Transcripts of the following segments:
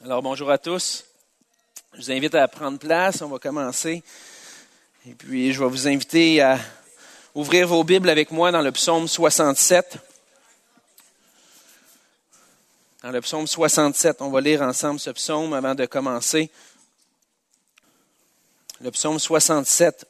Alors, bonjour à tous. Je vous invite à prendre place. On va commencer. Et puis, je vais vous inviter à ouvrir vos Bibles avec moi dans le psaume 67. Dans le psaume 67, on va lire ensemble ce psaume avant de commencer. Le psaume 67,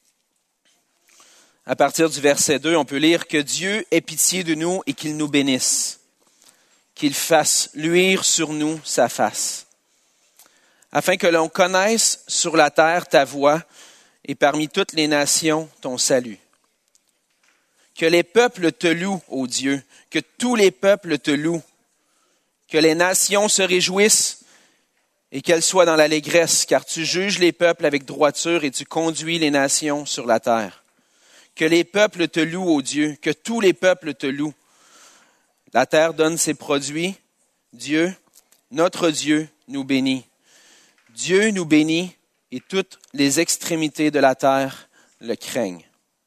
à partir du verset 2, on peut lire « Que Dieu ait pitié de nous et qu'il nous bénisse, qu'il fasse luire sur nous sa face, afin que l'on connaisse sur la terre ta voie et parmi toutes les nations ton salut. Que les peuples te louent, ô Dieu, que tous les peuples te louent, que les nations se réjouissent et qu'elles soient dans l'allégresse, car tu juges les peuples avec droiture et tu conduis les nations sur la terre. Que les peuples te louent, ô Dieu, que tous les peuples te louent. La terre donne ses produits. Dieu, notre Dieu, nous bénit. Dieu nous bénit et toutes les extrémités de la terre le craignent. »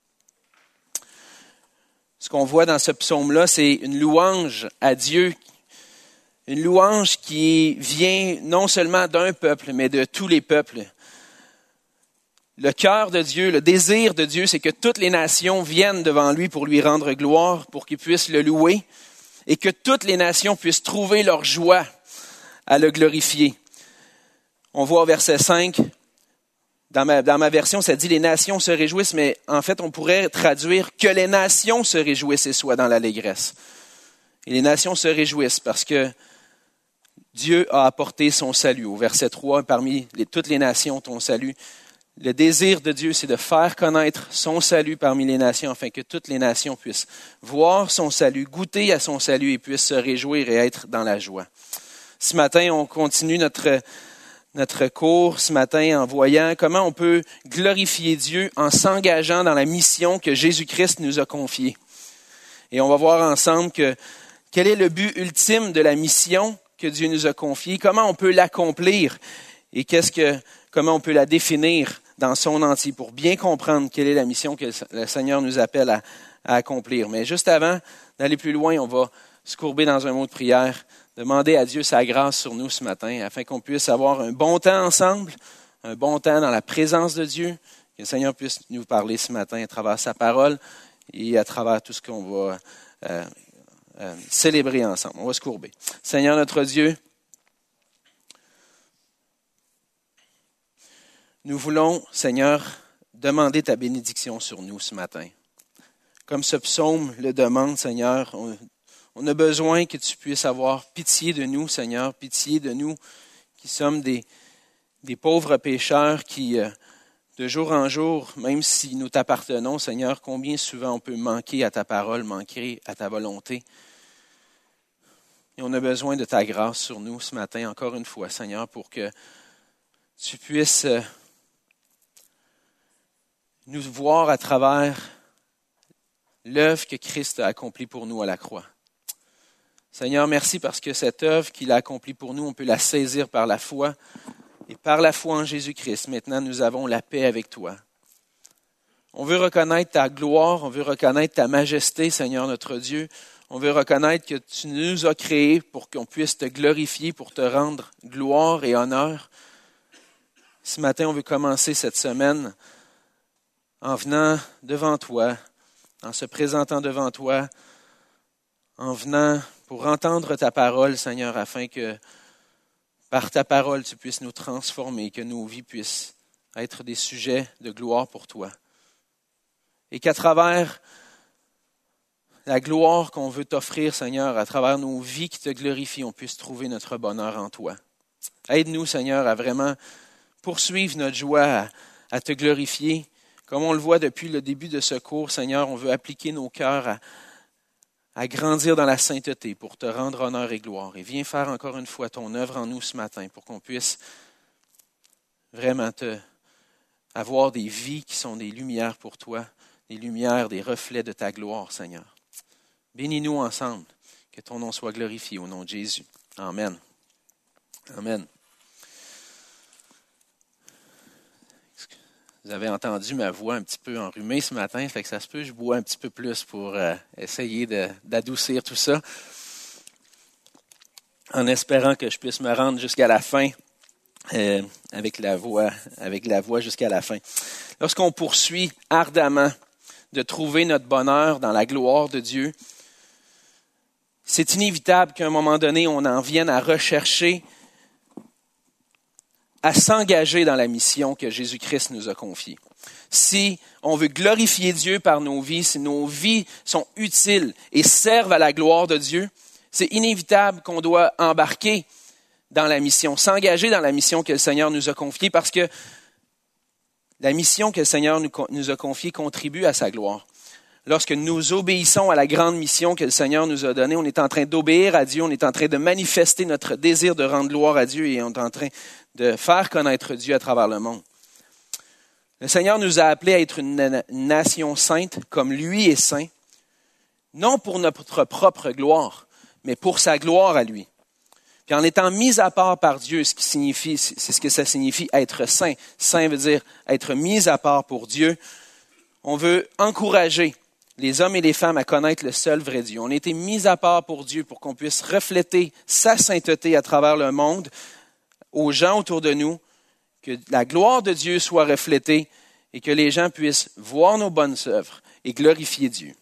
Ce qu'on voit dans ce psaume-là, c'est une louange à Dieu. Une louange qui vient non seulement d'un peuple, mais de tous les peuples. Le cœur de Dieu, le désir de Dieu, c'est que toutes les nations viennent devant lui pour lui rendre gloire, pour qu'ils puissent le louer, et que toutes les nations puissent trouver leur joie à le glorifier. On voit au verset 5, dans ma version, ça dit « Les nations se réjouissent », mais en fait, on pourrait traduire « Que les nations se réjouissent et soient dans l'allégresse ». Et les nations se réjouissent parce que Dieu a apporté son salut. Au verset 3, parmi toutes les nations, ton salut. Le désir de Dieu, c'est de faire connaître son salut parmi les nations, afin que toutes les nations puissent voir son salut, goûter à son salut et puissent se réjouir et être dans la joie. Ce matin, on continue notre cours ce matin en voyant comment on peut glorifier Dieu en s'engageant dans la mission que Jésus-Christ nous a confiée. Et on va voir ensemble quel est le but ultime de la mission que Dieu nous a confiée, comment on peut l'accomplir et comment on peut la définir dans son entier pour bien comprendre quelle est la mission que le Seigneur nous appelle à accomplir. Mais juste avant d'aller plus loin, on va se courber dans un mot de prière, demander à Dieu sa grâce sur nous ce matin, afin qu'on puisse avoir un bon temps ensemble, un bon temps dans la présence de Dieu, que le Seigneur puisse nous parler ce matin à travers sa parole et à travers tout ce qu'on va célébrer ensemble. On va se courber. Seigneur notre Dieu, nous voulons, Seigneur, demander ta bénédiction sur nous ce matin. Comme ce psaume le demande, Seigneur, on a besoin que tu puisses avoir pitié de nous, Seigneur, pitié de nous qui sommes des pauvres pécheurs qui, de jour en jour, même si nous t'appartenons, Seigneur, combien souvent on peut manquer à ta parole, manquer à ta volonté. Et on a besoin de ta grâce sur nous ce matin, encore une fois, Seigneur, pour que tu puisses nous voir à travers l'œuvre que Christ a accomplie pour nous à la croix. Seigneur, merci parce que cette œuvre qu'il a accomplie pour nous, on peut la saisir par la foi. Et par la foi en Jésus-Christ, maintenant, nous avons la paix avec toi. On veut reconnaître ta gloire, on veut reconnaître ta majesté, Seigneur notre Dieu. On veut reconnaître que tu nous as créés pour qu'on puisse te glorifier, pour te rendre gloire et honneur. Ce matin, on veut commencer cette semaine en venant devant toi, en se présentant devant toi, en venant pour entendre ta parole, Seigneur, afin que par ta parole, tu puisses nous transformer, que nos vies puissent être des sujets de gloire pour toi. Et qu'à travers la gloire qu'on veut t'offrir, Seigneur, à travers nos vies qui te glorifient, on puisse trouver notre bonheur en toi. Aide-nous, Seigneur, à vraiment poursuivre notre joie, à te glorifier. Comme on le voit depuis le début de ce cours, Seigneur, on veut appliquer nos cœurs à grandir dans la sainteté pour te rendre honneur et gloire. Et viens faire encore une fois ton œuvre en nous ce matin pour qu'on puisse vraiment avoir des vies qui sont des lumières pour toi, des lumières, des reflets de ta gloire, Seigneur. Bénis-nous ensemble, que ton nom soit glorifié au nom de Jésus. Amen. Amen. Vous avez entendu ma voix un petit peu enrhumée ce matin, fait que ça se peut, je bois un petit peu plus pour essayer d'adoucir tout ça. en espérant que je puisse me rendre jusqu'à la fin, avec la voix jusqu'à la fin. Lorsqu'on poursuit ardemment de trouver notre bonheur dans la gloire de Dieu, c'est inévitable qu'à un moment donné, on en vienne à rechercher, à s'engager dans la mission que Jésus-Christ nous a confiée. Si on veut glorifier Dieu par nos vies, si nos vies sont utiles et servent à la gloire de Dieu, c'est inévitable qu'on doit embarquer dans la mission, s'engager dans la mission que le Seigneur nous a confiée, parce que la mission que le Seigneur nous a confiée contribue à sa gloire. Lorsque nous obéissons à la grande mission que le Seigneur nous a donnée, on est en train d'obéir à Dieu, on est en train de manifester notre désir de rendre gloire à Dieu et on est en train de faire connaître Dieu à travers le monde. Le Seigneur nous a appelés à être une nation sainte comme lui est saint, non pour notre propre gloire, mais pour sa gloire à lui. Puis en étant mis à part par Dieu, c'est ce que ça signifie être saint. Saint veut dire être mis à part pour Dieu. On veut encourager les hommes et les femmes à connaître le seul vrai Dieu. On a été mis à part pour Dieu pour qu'on puisse refléter sa sainteté à travers le monde, aux gens autour de nous, que la gloire de Dieu soit reflétée et que les gens puissent voir nos bonnes œuvres et glorifier Dieu.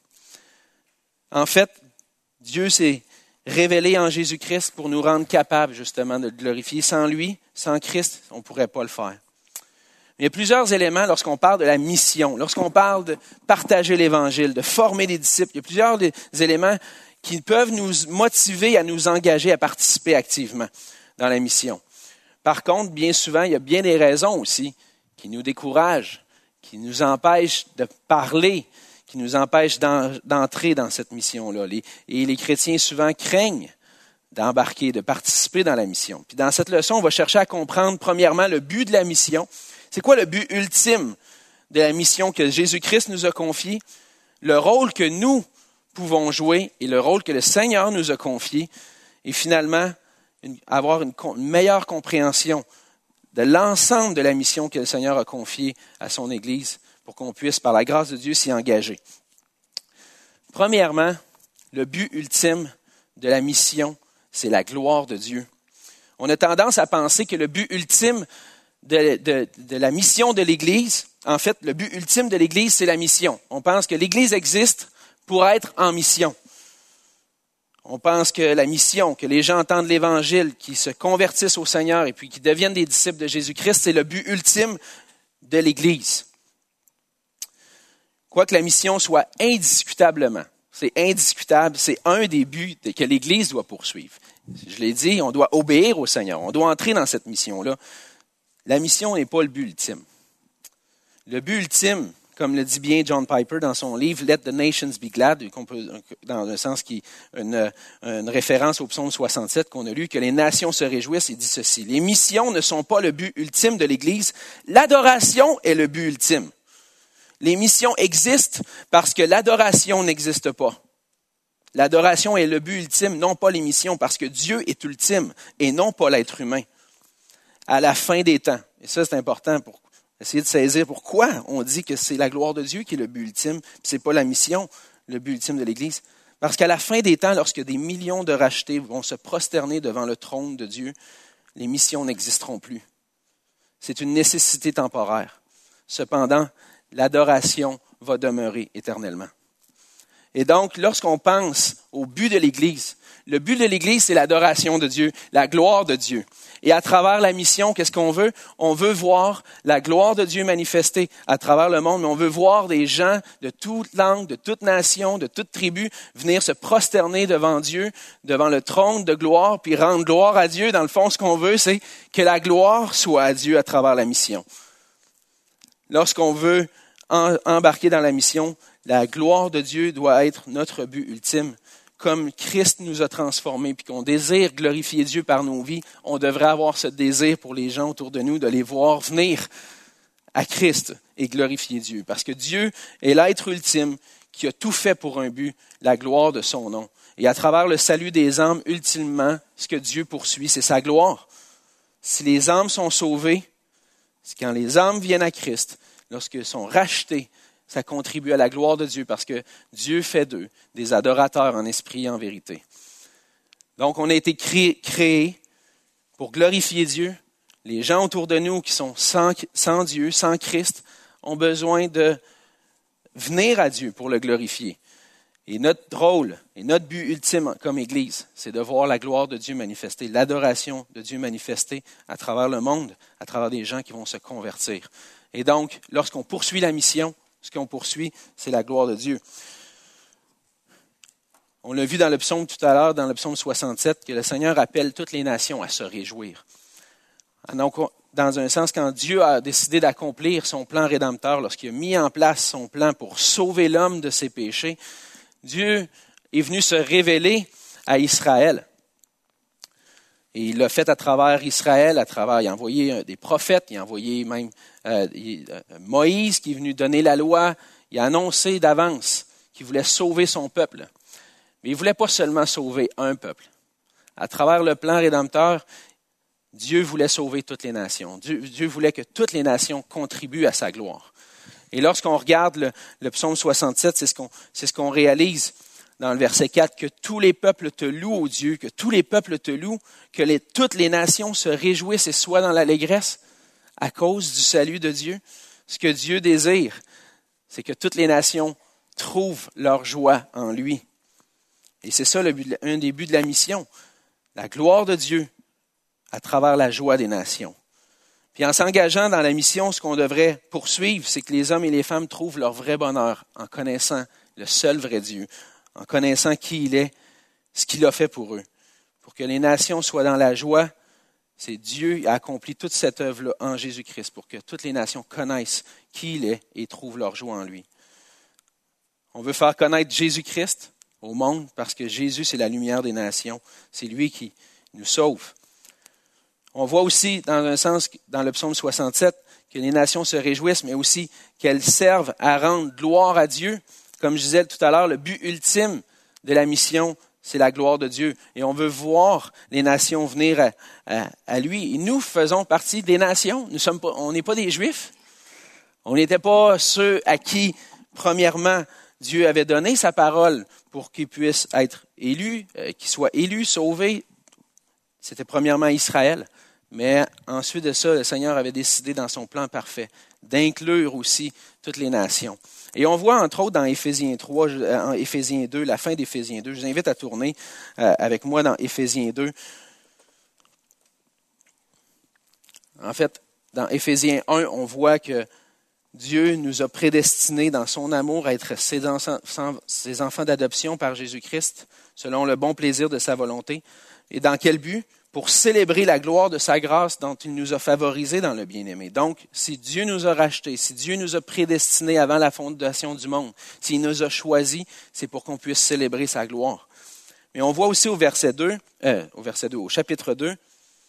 En fait, Dieu s'est révélé en Jésus-Christ pour nous rendre capables justement de le glorifier. Sans lui, sans Christ, on ne pourrait pas le faire. Il y a plusieurs éléments lorsqu'on parle de la mission, lorsqu'on parle de partager l'Évangile, de former des disciples. Il y a plusieurs éléments qui peuvent nous motiver à nous engager, à participer activement dans la mission. Par contre, bien souvent, il y a bien des raisons aussi qui nous découragent, qui nous empêchent de parler, qui nous empêchent d'entrer dans cette mission-là. Et les chrétiens souvent craignent d'embarquer, de participer dans la mission. Puis dans cette leçon, on va chercher à comprendre premièrement le but de la mission. C'est quoi le but ultime de la mission que Jésus-Christ nous a confiée, le rôle que nous pouvons jouer et le rôle que le Seigneur nous a confié, et finalement avoir une meilleure compréhension de l'ensemble de la mission que le Seigneur a confiée à son Église pour qu'on puisse, par la grâce de Dieu, s'y engager. Premièrement, le but ultime de la mission, c'est la gloire de Dieu. On a tendance à penser que le but ultime de la mission de l'Église, en fait, le but ultime de l'Église, c'est la mission. On pense que l'Église existe pour être en mission. On pense que la mission, que les gens entendent l'Évangile, qu'ils se convertissent au Seigneur et puis qu'ils deviennent des disciples de Jésus-Christ, c'est le but ultime de l'Église. Quoique la mission soit indiscutablement, c'est indiscutable, c'est un des buts que l'Église doit poursuivre. Je l'ai dit, on doit obéir au Seigneur, on doit entrer dans cette mission-là. La mission n'est pas le but ultime. Le but ultime, comme le dit bien John Piper dans son livre « Let the nations be glad », dans un sens qui est une référence au psaume 67 qu'on a lu, que les nations se réjouissent, il dit ceci: « Les missions ne sont pas le but ultime de l'Église, l'adoration est le but ultime. Les missions existent parce que l'adoration n'existe pas. L'adoration est le but ultime, non pas les missions, parce que Dieu est ultime et non pas l'être humain. À la fin des temps, et ça c'est important pour essayer de saisir pourquoi on dit que c'est la gloire de Dieu qui est le but ultime, puis c'est pas la mission, le but ultime de l'Église. Parce qu'à la fin des temps, lorsque des millions de rachetés vont se prosterner devant le trône de Dieu, les missions n'existeront plus. C'est une nécessité temporaire. Cependant, l'adoration va demeurer éternellement. Et donc, lorsqu'on pense au but de l'Église, le but de l'Église, c'est l'adoration de Dieu, la gloire de Dieu. Et à travers la mission, qu'est-ce qu'on veut? On veut voir la gloire de Dieu manifestée à travers le monde, mais on veut voir des gens de toute langue, de toute nation, de toute tribu venir se prosterner devant Dieu, devant le trône de gloire, puis rendre gloire à Dieu. Dans le fond, ce qu'on veut, c'est que la gloire soit à Dieu à travers la mission. Lorsqu'on veut embarquer dans la mission, la gloire de Dieu doit être notre but ultime. Comme Christ nous a transformés, puis qu'on désire glorifier Dieu par nos vies, on devrait avoir ce désir pour les gens autour de nous, de les voir venir à Christ et glorifier Dieu. Parce que Dieu est l'être ultime qui a tout fait pour un but, la gloire de son nom. Et à travers le salut des âmes, ultimement, ce que Dieu poursuit, c'est sa gloire. Si les âmes sont sauvées, c'est quand les âmes viennent à Christ, lorsqu'ils sont rachetés, ça contribue à la gloire de Dieu parce que Dieu fait d'eux des adorateurs en esprit et en vérité. Donc, on a été créés pour glorifier Dieu. Les gens autour de nous qui sont sans Dieu, sans Christ, ont besoin de venir à Dieu pour le glorifier. Et notre rôle et notre but ultime comme Église, c'est de voir la gloire de Dieu manifestée, l'adoration de Dieu manifestée à travers le monde, à travers des gens qui vont se convertir. Et donc, lorsqu'on poursuit la mission, ce qu'on poursuit, c'est la gloire de Dieu. On l'a vu dans le psaume tout à l'heure, dans le psaume 67, que le Seigneur appelle toutes les nations à se réjouir. Donc, dans un sens, quand Dieu a décidé d'accomplir son plan rédempteur, lorsqu'il a mis en place son plan pour sauver l'homme de ses péchés, Dieu est venu se révéler à Israël. Et il l'a fait à travers Israël, il a envoyé des prophètes, il a envoyé même Moïse qui est venu donner la loi. Il a annoncé d'avance qu'il voulait sauver son peuple. Mais il ne voulait pas seulement sauver un peuple. À travers le plan rédempteur, Dieu voulait sauver toutes les nations. Dieu voulait que toutes les nations contribuent à sa gloire. Et lorsqu'on regarde le psaume 67, c'est ce qu'on réalise dans le verset 4, que tous les peuples te louent, ô Dieu, que tous les peuples te louent, que toutes les nations se réjouissent et soient dans l'allégresse à cause du salut de Dieu. Ce que Dieu désire, c'est que toutes les nations trouvent leur joie en lui. Et c'est ça un des buts de la mission, la gloire de Dieu à travers la joie des nations. Puis en s'engageant dans la mission, ce qu'on devrait poursuivre, c'est que les hommes et les femmes trouvent leur vrai bonheur en connaissant le seul vrai Dieu, en connaissant qui il est, ce qu'il a fait pour eux. Pour que les nations soient dans la joie, c'est Dieu qui a accompli toute cette œuvre-là en Jésus-Christ, pour que toutes les nations connaissent qui il est et trouvent leur joie en lui. On veut faire connaître Jésus-Christ au monde parce que Jésus, c'est la lumière des nations. C'est lui qui nous sauve. On voit aussi, dans un sens, dans le psaume 67, que les nations se réjouissent, mais aussi qu'elles servent à rendre gloire à Dieu. Comme je disais tout à l'heure, le but ultime de la mission, c'est la gloire de Dieu. Et on veut voir les nations venir à lui. Et nous faisons partie des nations. On n'est pas des Juifs. On n'était pas ceux à qui, premièrement, Dieu avait donné sa parole pour qu'ils puissent être élus, qu'ils soient élus, sauvés. C'était premièrement Israël. Mais ensuite de ça, le Seigneur avait décidé dans son plan parfait d'inclure aussi toutes les nations. Et on voit entre autres dans Éphésiens 3, en Éphésiens 2, la fin d'Éphésiens 2. Je vous invite à tourner avec moi dans Éphésiens 2. En fait, dans Éphésiens 1, on voit que Dieu nous a prédestinés dans son amour à être ses enfants d'adoption par Jésus-Christ, selon le bon plaisir de sa volonté. Et dans quel but? Pour célébrer la gloire de sa grâce dont il nous a favorisés dans le bien-aimé. Donc, si Dieu nous a rachetés, si Dieu nous a prédestinés avant la fondation du monde, s'il nous a choisis, c'est pour qu'on puisse célébrer sa gloire. Mais on voit aussi au chapitre 2,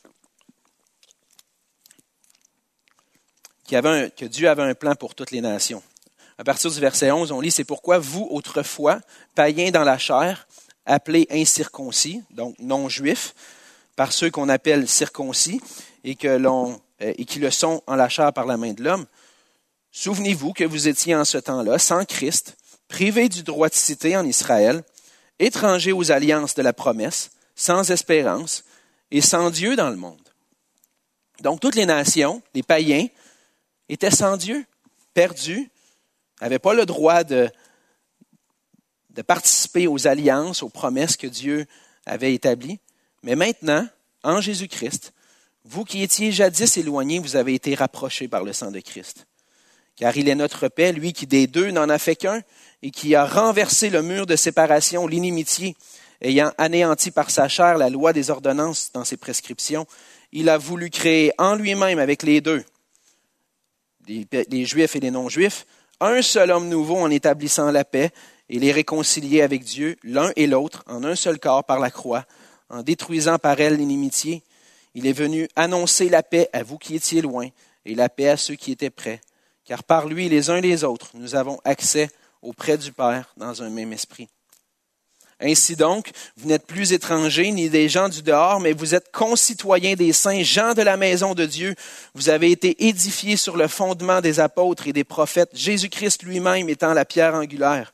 que Dieu avait un plan pour toutes les nations. À partir du verset 11, on lit, « C'est pourquoi vous, autrefois, païens dans la chair, appelés incirconcis, donc non-juifs, par ceux qu'on appelle circoncis et qui le sont en la chair par la main de l'homme. Souvenez-vous que vous étiez en ce temps-là sans Christ, privés du droit de cité en Israël, étrangers aux alliances de la promesse, sans espérance et sans Dieu dans le monde. » Donc toutes les nations, les païens, étaient sans Dieu, perdus, n'avaient pas le droit de participer aux alliances, aux promesses que Dieu avait établies. Mais maintenant, en Jésus-Christ, vous qui étiez jadis éloignés, vous avez été rapprochés par le sang de Christ. Car il est notre paix, lui qui des deux n'en a fait qu'un, et qui a renversé le mur de séparation, l'inimitié, ayant anéanti par sa chair la loi des ordonnances dans ses prescriptions. Il a voulu créer en lui-même avec les deux, les Juifs et les non-Juifs, un seul homme nouveau en établissant la paix et les réconcilier avec Dieu, l'un et l'autre, en un seul corps par la croix, en détruisant par elle l'inimitié. Il est venu annoncer la paix à vous qui étiez loin et la paix à ceux qui étaient près. Car par lui, les uns et les autres, nous avons accès auprès du Père dans un même esprit. Ainsi donc, vous n'êtes plus étrangers ni des gens du dehors, mais vous êtes concitoyens des saints, gens de la maison de Dieu. Vous avez été édifiés sur le fondement des apôtres et des prophètes, Jésus-Christ lui-même étant la pierre angulaire.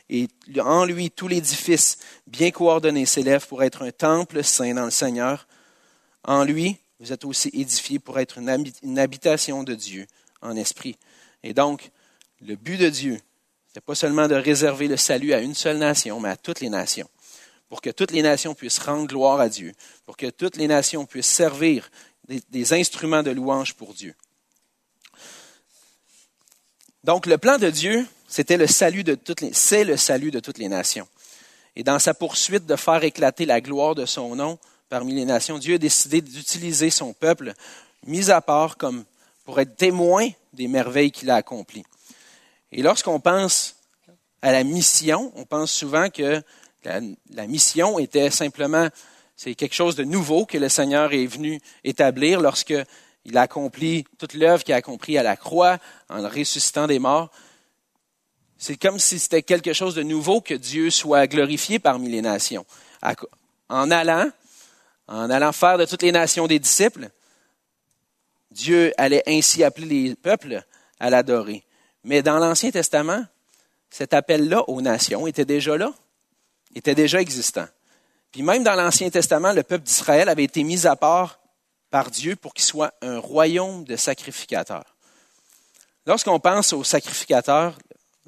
et en lui, tout l'édifice bien coordonné s'élève pour être un temple saint dans le Seigneur. En lui, vous êtes aussi édifiés pour être une habitation de Dieu en esprit. Et donc, le but de Dieu, ce n'est pas seulement de réserver le salut à une seule nation, mais à toutes les nations, pour que toutes les nations puissent rendre gloire à Dieu, pour que toutes les nations puissent servir des instruments de louange pour Dieu. Donc, le plan de Dieu, c'est le salut de toutes les nations. Et dans sa poursuite de faire éclater la gloire de son nom parmi les nations, Dieu a décidé d'utiliser son peuple, mis à part comme pour être témoin des merveilles qu'il a accomplies. Et lorsqu'on pense à la mission, on pense souvent que la mission était simplement, c'est quelque chose de nouveau que le Seigneur est venu établir lorsqu'il a accompli toute l'œuvre qu'il a accomplie à la croix en ressuscitant des morts. C'est comme si c'était quelque chose de nouveau que Dieu soit glorifié parmi les nations. En allant faire de toutes les nations des disciples, Dieu allait ainsi appeler les peuples à l'adorer. Mais dans l'Ancien Testament, cet appel-là aux nations était déjà là, était déjà existant. Puis même dans l'Ancien Testament, le peuple d'Israël avait été mis à part par Dieu pour qu'il soit un royaume de sacrificateurs. Lorsqu'on pense aux sacrificateurs,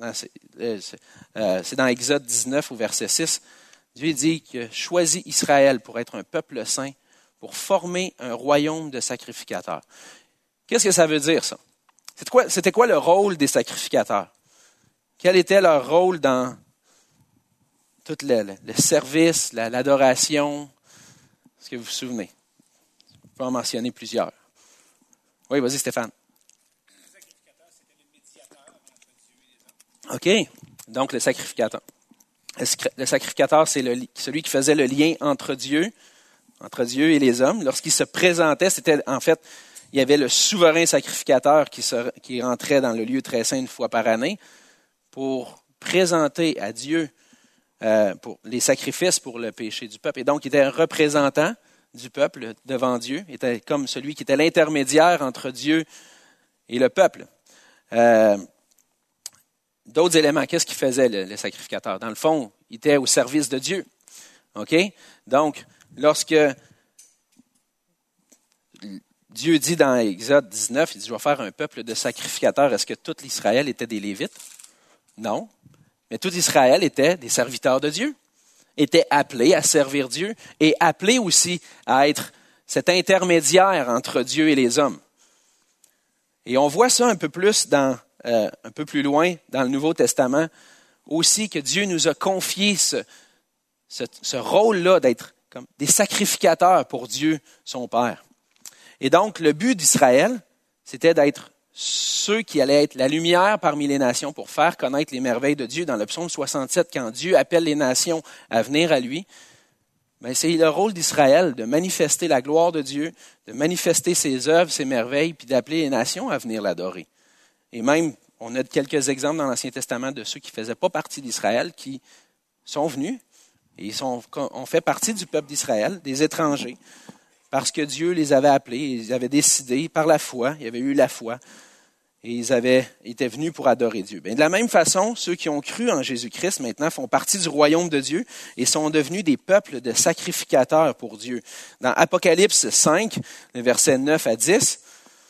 c'est dans Exode 19 au verset 6, Dieu dit que choisit Israël pour être un peuple saint, pour former un royaume de sacrificateurs. Qu'est-ce que ça veut dire, ça? C'était quoi le rôle des sacrificateurs? Quel était leur rôle dans tout le service, l'adoration? Est-ce que vous vous souvenez? Je peux en mentionner plusieurs. Oui, vas-y, Stéphane. Le sacrificateur, c'était le médiateur entre Dieu et les hommes. OK. Donc, le sacrificateur. Le sacrificateur, c'est celui qui faisait le lien entre Dieu et les hommes. Lorsqu'il se présentait, il y avait le souverain sacrificateur qui rentrait dans le lieu très saint une fois par année pour présenter à Dieu pour les sacrifices pour le péché du peuple. Et donc, il était un représentant du peuple devant Dieu. Il était comme celui qui était l'intermédiaire entre Dieu et le peuple. D'autres éléments, qu'est-ce qu'il faisait, le sacrificateur? Dans le fond, il était au service de Dieu. OK? Donc, lorsque Dieu dit dans Exode 19, il dit, je vais faire un peuple de sacrificateurs. Est-ce que tout l'Israël était des Lévites? Non. Mais tout Israël était des serviteurs de Dieu, était appelé à servir Dieu et appelé aussi à être cet intermédiaire entre Dieu et les hommes. Et on voit ça un peu plus un peu plus loin dans le Nouveau Testament, aussi que Dieu nous a confié ce rôle-là d'être comme des sacrificateurs pour Dieu, son Père. Et donc, le but d'Israël, c'était d'être ceux qui allaient être la lumière parmi les nations pour faire connaître les merveilles de Dieu. Dans le psaume 67, quand Dieu appelle les nations à venir à lui, c'est le rôle d'Israël de manifester la gloire de Dieu, de manifester ses œuvres, ses merveilles, puis d'appeler les nations à venir l'adorer. Et même, on a quelques exemples dans l'Ancien Testament de ceux qui ne faisaient pas partie d'Israël, qui sont venus et ont fait partie du peuple d'Israël, des étrangers, parce que Dieu les avait appelés, ils avaient décidé par la foi, il y avait eu la foi, et ils étaient venus pour adorer Dieu. Bien, de la même façon, ceux qui ont cru en Jésus-Christ maintenant font partie du royaume de Dieu et sont devenus des peuples de sacrificateurs pour Dieu. Dans Apocalypse 5, le verset 9 à 10,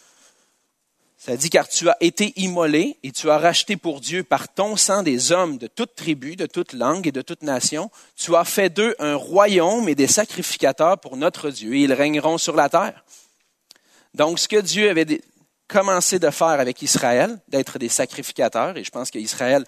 ça dit, car tu as été immolé et tu as racheté pour Dieu par ton sang des hommes de toute tribu, de toute langue et de toute nation. Tu as fait d'eux un royaume et des sacrificateurs pour notre Dieu et ils régneront sur la terre. Donc, ce que Dieu avait commencé de faire avec Israël, d'être des sacrificateurs, et je pense qu'Israël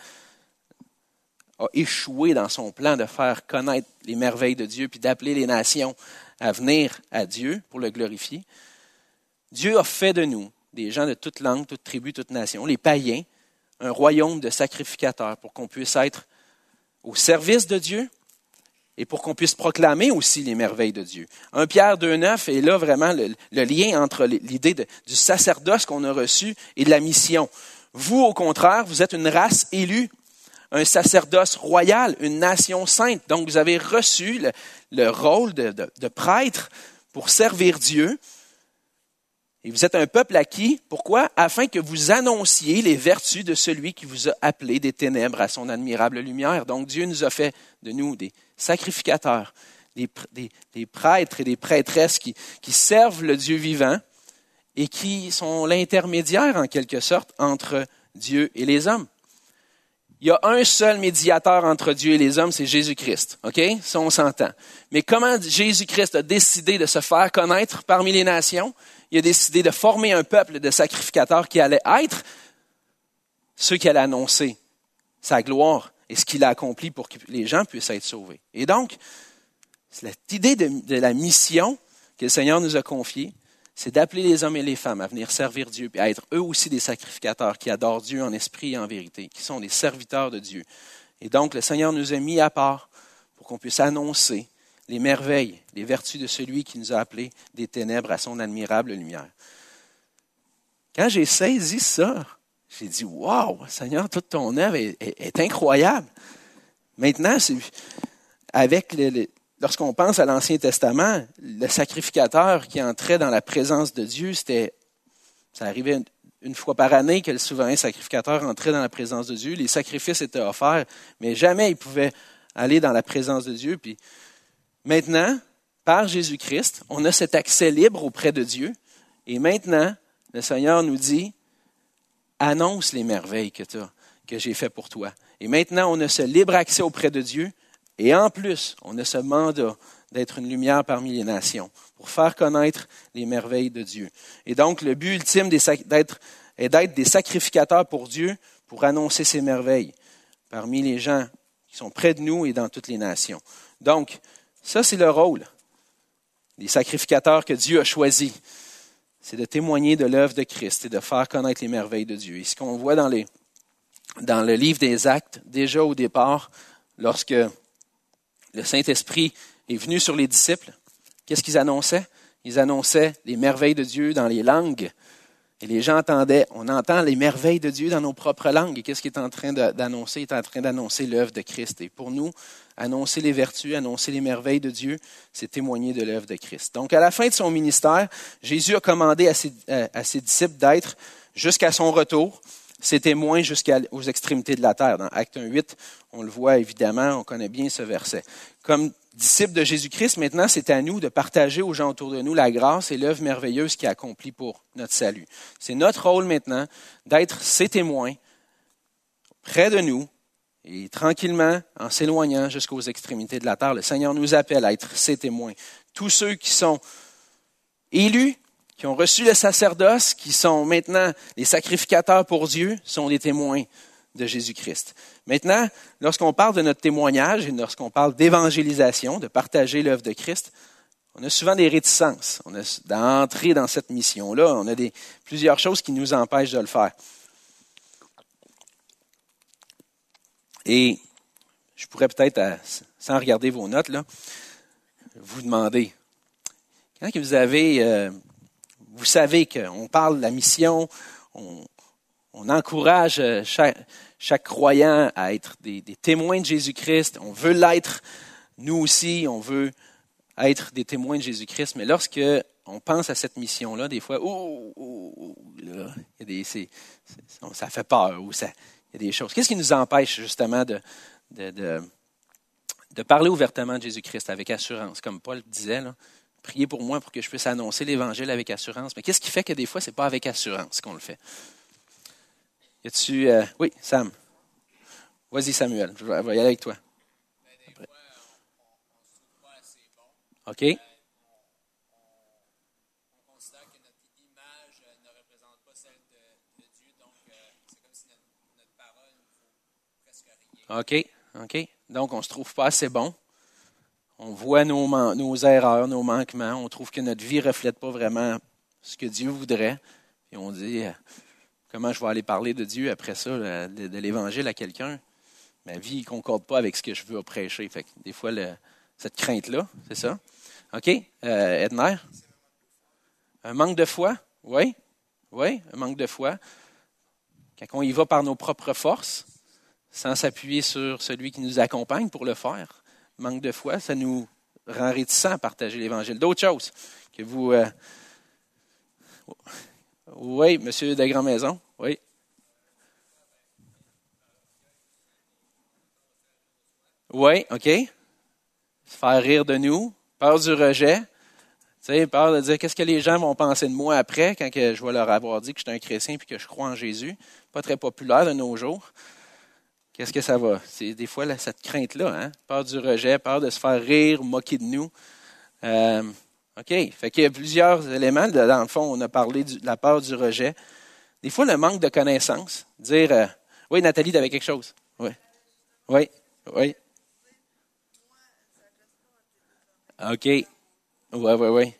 a échoué dans son plan de faire connaître les merveilles de Dieu puis d'appeler les nations à venir à Dieu pour le glorifier. Dieu a fait de nous des gens de toute langue, toute tribu, toute nation, les païens, un royaume de sacrificateurs pour qu'on puisse être au service de Dieu et pour qu'on puisse proclamer aussi les merveilles de Dieu. 1 Pierre 2,9 est là vraiment le lien entre l'idée du sacerdoce qu'on a reçu et de la mission. Vous, au contraire, vous êtes une race élue, un sacerdoce royal, une nation sainte. Donc, vous avez reçu le rôle de prêtre pour servir Dieu. Et vous êtes un peuple acquis. Pourquoi? Afin que vous annonciez les vertus de celui qui vous a appelés des ténèbres à son admirable lumière. Donc Dieu nous a fait de nous des sacrificateurs, des prêtres et des prêtresses qui servent le Dieu vivant et qui sont l'intermédiaire en quelque sorte entre Dieu et les hommes. Il y a un seul médiateur entre Dieu et les hommes, c'est Jésus-Christ. OK? Ça, on s'entend. Mais comment Jésus-Christ a décidé de se faire connaître parmi les nations? Il a décidé de former un peuple de sacrificateurs qui allaient être ceux qui allaient annoncer sa gloire et ce qu'il a accompli pour que les gens puissent être sauvés. Et donc, cette idée de la mission que le Seigneur nous a confiée, c'est d'appeler les hommes et les femmes à venir servir Dieu et à être eux aussi des sacrificateurs qui adorent Dieu en esprit et en vérité, qui sont des serviteurs de Dieu. Et donc, le Seigneur nous a mis à part pour qu'on puisse annoncer les merveilles, les vertus de celui qui nous a appelés des ténèbres à son admirable lumière. Quand j'ai saisi ça, j'ai dit « Wow, Seigneur, toute ton œuvre est incroyable. » Maintenant, lorsqu'on pense à l'Ancien Testament, le sacrificateur qui entrait dans la présence de Dieu, ça arrivait une fois par année que le souverain sacrificateur entrait dans la présence de Dieu. Les sacrifices étaient offerts, mais jamais il pouvait aller dans la présence de Dieu. Puis maintenant, par Jésus-Christ, on a cet accès libre auprès de Dieu. Et maintenant, le Seigneur nous dit, annonce les merveilles que j'ai fait pour toi. Et maintenant, on a ce libre accès auprès de Dieu. Et en plus, on a ce mandat d'être une lumière parmi les nations pour faire connaître les merveilles de Dieu. Et donc, le but ultime est d'être des sacrificateurs pour Dieu pour annoncer ses merveilles parmi les gens qui sont près de nous et dans toutes les nations. Donc, ça, c'est le rôle des sacrificateurs que Dieu a choisis. C'est de témoigner de l'œuvre de Christ et de faire connaître les merveilles de Dieu. Et ce qu'on voit dans le livre des Actes, déjà au départ, lorsque le Saint-Esprit est venu sur les disciples, qu'est-ce qu'ils annonçaient? Ils annonçaient les merveilles de Dieu dans les langues. Et les gens entendaient, on entend les merveilles de Dieu dans nos propres langues. Et qu'est-ce qu'il est en train d'annoncer? Il est en train d'annoncer l'œuvre de Christ. Et pour nous, annoncer les vertus, annoncer les merveilles de Dieu, c'est témoigner de l'œuvre de Christ. Donc, à la fin de son ministère, Jésus a commandé à ses disciples d'être, jusqu'à son retour, ses témoins jusqu'aux extrémités de la terre. Dans Acte 1:8, on le voit évidemment, on connaît bien ce verset. Comme disciples de Jésus-Christ, maintenant, c'est à nous de partager aux gens autour de nous la grâce et l'œuvre merveilleuse qu'il a accomplie pour notre salut. C'est notre rôle maintenant d'être ses témoins près de nous et tranquillement, en s'éloignant jusqu'aux extrémités de la terre. Le Seigneur nous appelle à être ses témoins. Tous ceux qui sont élus, qui ont reçu le sacerdoce, qui sont maintenant les sacrificateurs pour Dieu, sont des témoins de Jésus-Christ. Maintenant, lorsqu'on parle de notre témoignage et lorsqu'on parle d'évangélisation, de partager l'œuvre de Christ, on a souvent des réticences. D'entrer dans cette mission-là, on a plusieurs choses qui nous empêchent de le faire. Et je pourrais peut-être, sans regarder vos notes, là, vous demander, quand que vous savez qu'on parle de la mission, on encourage chaque croyant à être des témoins de Jésus-Christ. On veut l'être, nous aussi, on veut être des témoins de Jésus-Christ. Mais lorsque on pense à cette mission-là, des fois, là, ça fait peur, ou il y a des choses. Qu'est-ce qui nous empêche justement de parler ouvertement de Jésus-Christ avec assurance, comme Paul disait, là? Priez pour moi pour que je puisse annoncer l'Évangile avec assurance. Mais qu'est-ce qui fait que des fois, ce n'est pas avec assurance qu'on le fait? Y a-tu... oui, Sam. Vas-y, Samuel. Je vais y aller avec toi. Des fois, on se trouve pas assez bon. OK. On considère que notre image ne représente pas celle de Dieu. Donc, c'est comme si notre parole ne vaut presque rien. OK. Donc, on ne se trouve pas assez bon. On voit nos erreurs, nos manquements. On trouve que notre vie ne reflète pas vraiment ce que Dieu voudrait. Et on dit, comment je vais aller parler de Dieu après ça, de l'Évangile à quelqu'un? Ma vie ne concorde pas avec ce que je veux prêcher. Fait que des fois, cette crainte-là, c'est ça. OK. Edner? Un manque de foi? Oui, un manque de foi. Quand on y va par nos propres forces, sans s'appuyer sur celui qui nous accompagne pour le faire. Manque de foi, ça nous rend réticents à partager l'Évangile. D'autres choses que vous... Oui, monsieur de Grand-Maison, oui. Oui, OK. Se faire rire de nous, peur du rejet, tu sais, peur de dire qu'est-ce que les gens vont penser de moi après quand que je vais leur avoir dit que je suis un chrétien et que je crois en Jésus. Pas très populaire de nos jours. Qu'est-ce que ça va? C'est des fois là, cette crainte-là, hein? Peur du rejet, peur de se faire rire, moquer de nous. OK. Fait qu'il y a plusieurs éléments. Dans le fond, on a parlé de la peur du rejet. Des fois, le manque de connaissances. Dire oui, Nathalie, tu avais quelque chose. Oui. Oui. Oui. OK. Oui.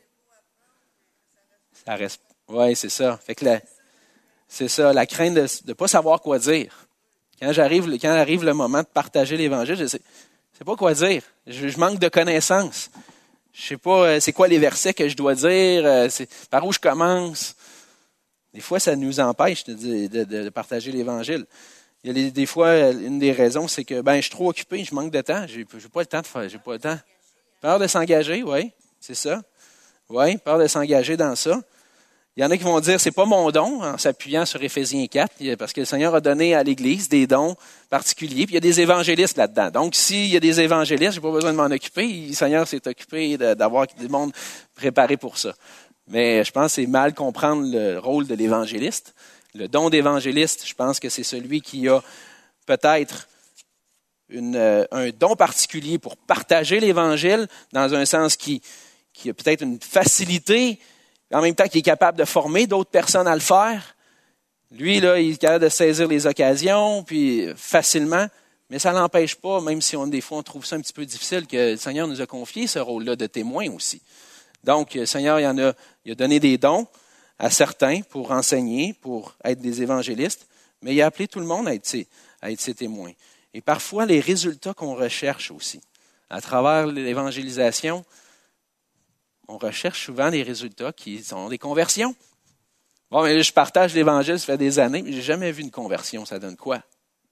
Ça reste. Oui, c'est ça. Fait que c'est ça, la crainte de ne pas savoir quoi dire. Quand arrive le moment de partager l'Évangile, je ne sais pas quoi dire. Je manque de connaissances. Je ne sais pas c'est quoi les versets que je dois dire, par où je commence. Des fois, ça nous empêche de partager l'Évangile. Il y a des fois, une des raisons, c'est que je suis trop occupé, je manque de temps. J'ai pas le temps de faire, j'ai pas le temps. Peur de s'engager, oui, c'est ça. Oui, peur de s'engager dans ça. Il y en a qui vont dire, c'est pas mon don, en s'appuyant sur Éphésiens 4, parce que le Seigneur a donné à l'Église des dons particuliers, puis il y a des évangélistes là-dedans. Donc, s'il y a des évangélistes, j'ai pas besoin de m'en occuper. Le Seigneur s'est occupé d'avoir du monde préparé pour ça. Mais je pense que c'est mal comprendre le rôle de l'évangéliste. Le don d'évangéliste, je pense que c'est celui qui a peut-être un don particulier pour partager l'Évangile dans un sens qui a peut-être une facilité, en même temps qu'il est capable de former d'autres personnes à le faire. Lui, là, il est capable de saisir les occasions, puis facilement, mais ça n'empêche pas, même si des fois on trouve ça un petit peu difficile, que le Seigneur nous a confié ce rôle-là de témoin aussi. Donc, le Seigneur, il a donné des dons à certains pour enseigner, pour être des évangélistes, mais il a appelé tout le monde à être ses témoins. Et parfois, les résultats qu'on recherche aussi, à travers l'évangélisation, on recherche souvent des résultats qui sont des conversions. Bon, mais là, je partage l'Évangile, ça fait des années, mais je n'ai jamais vu une conversion. Ça donne quoi?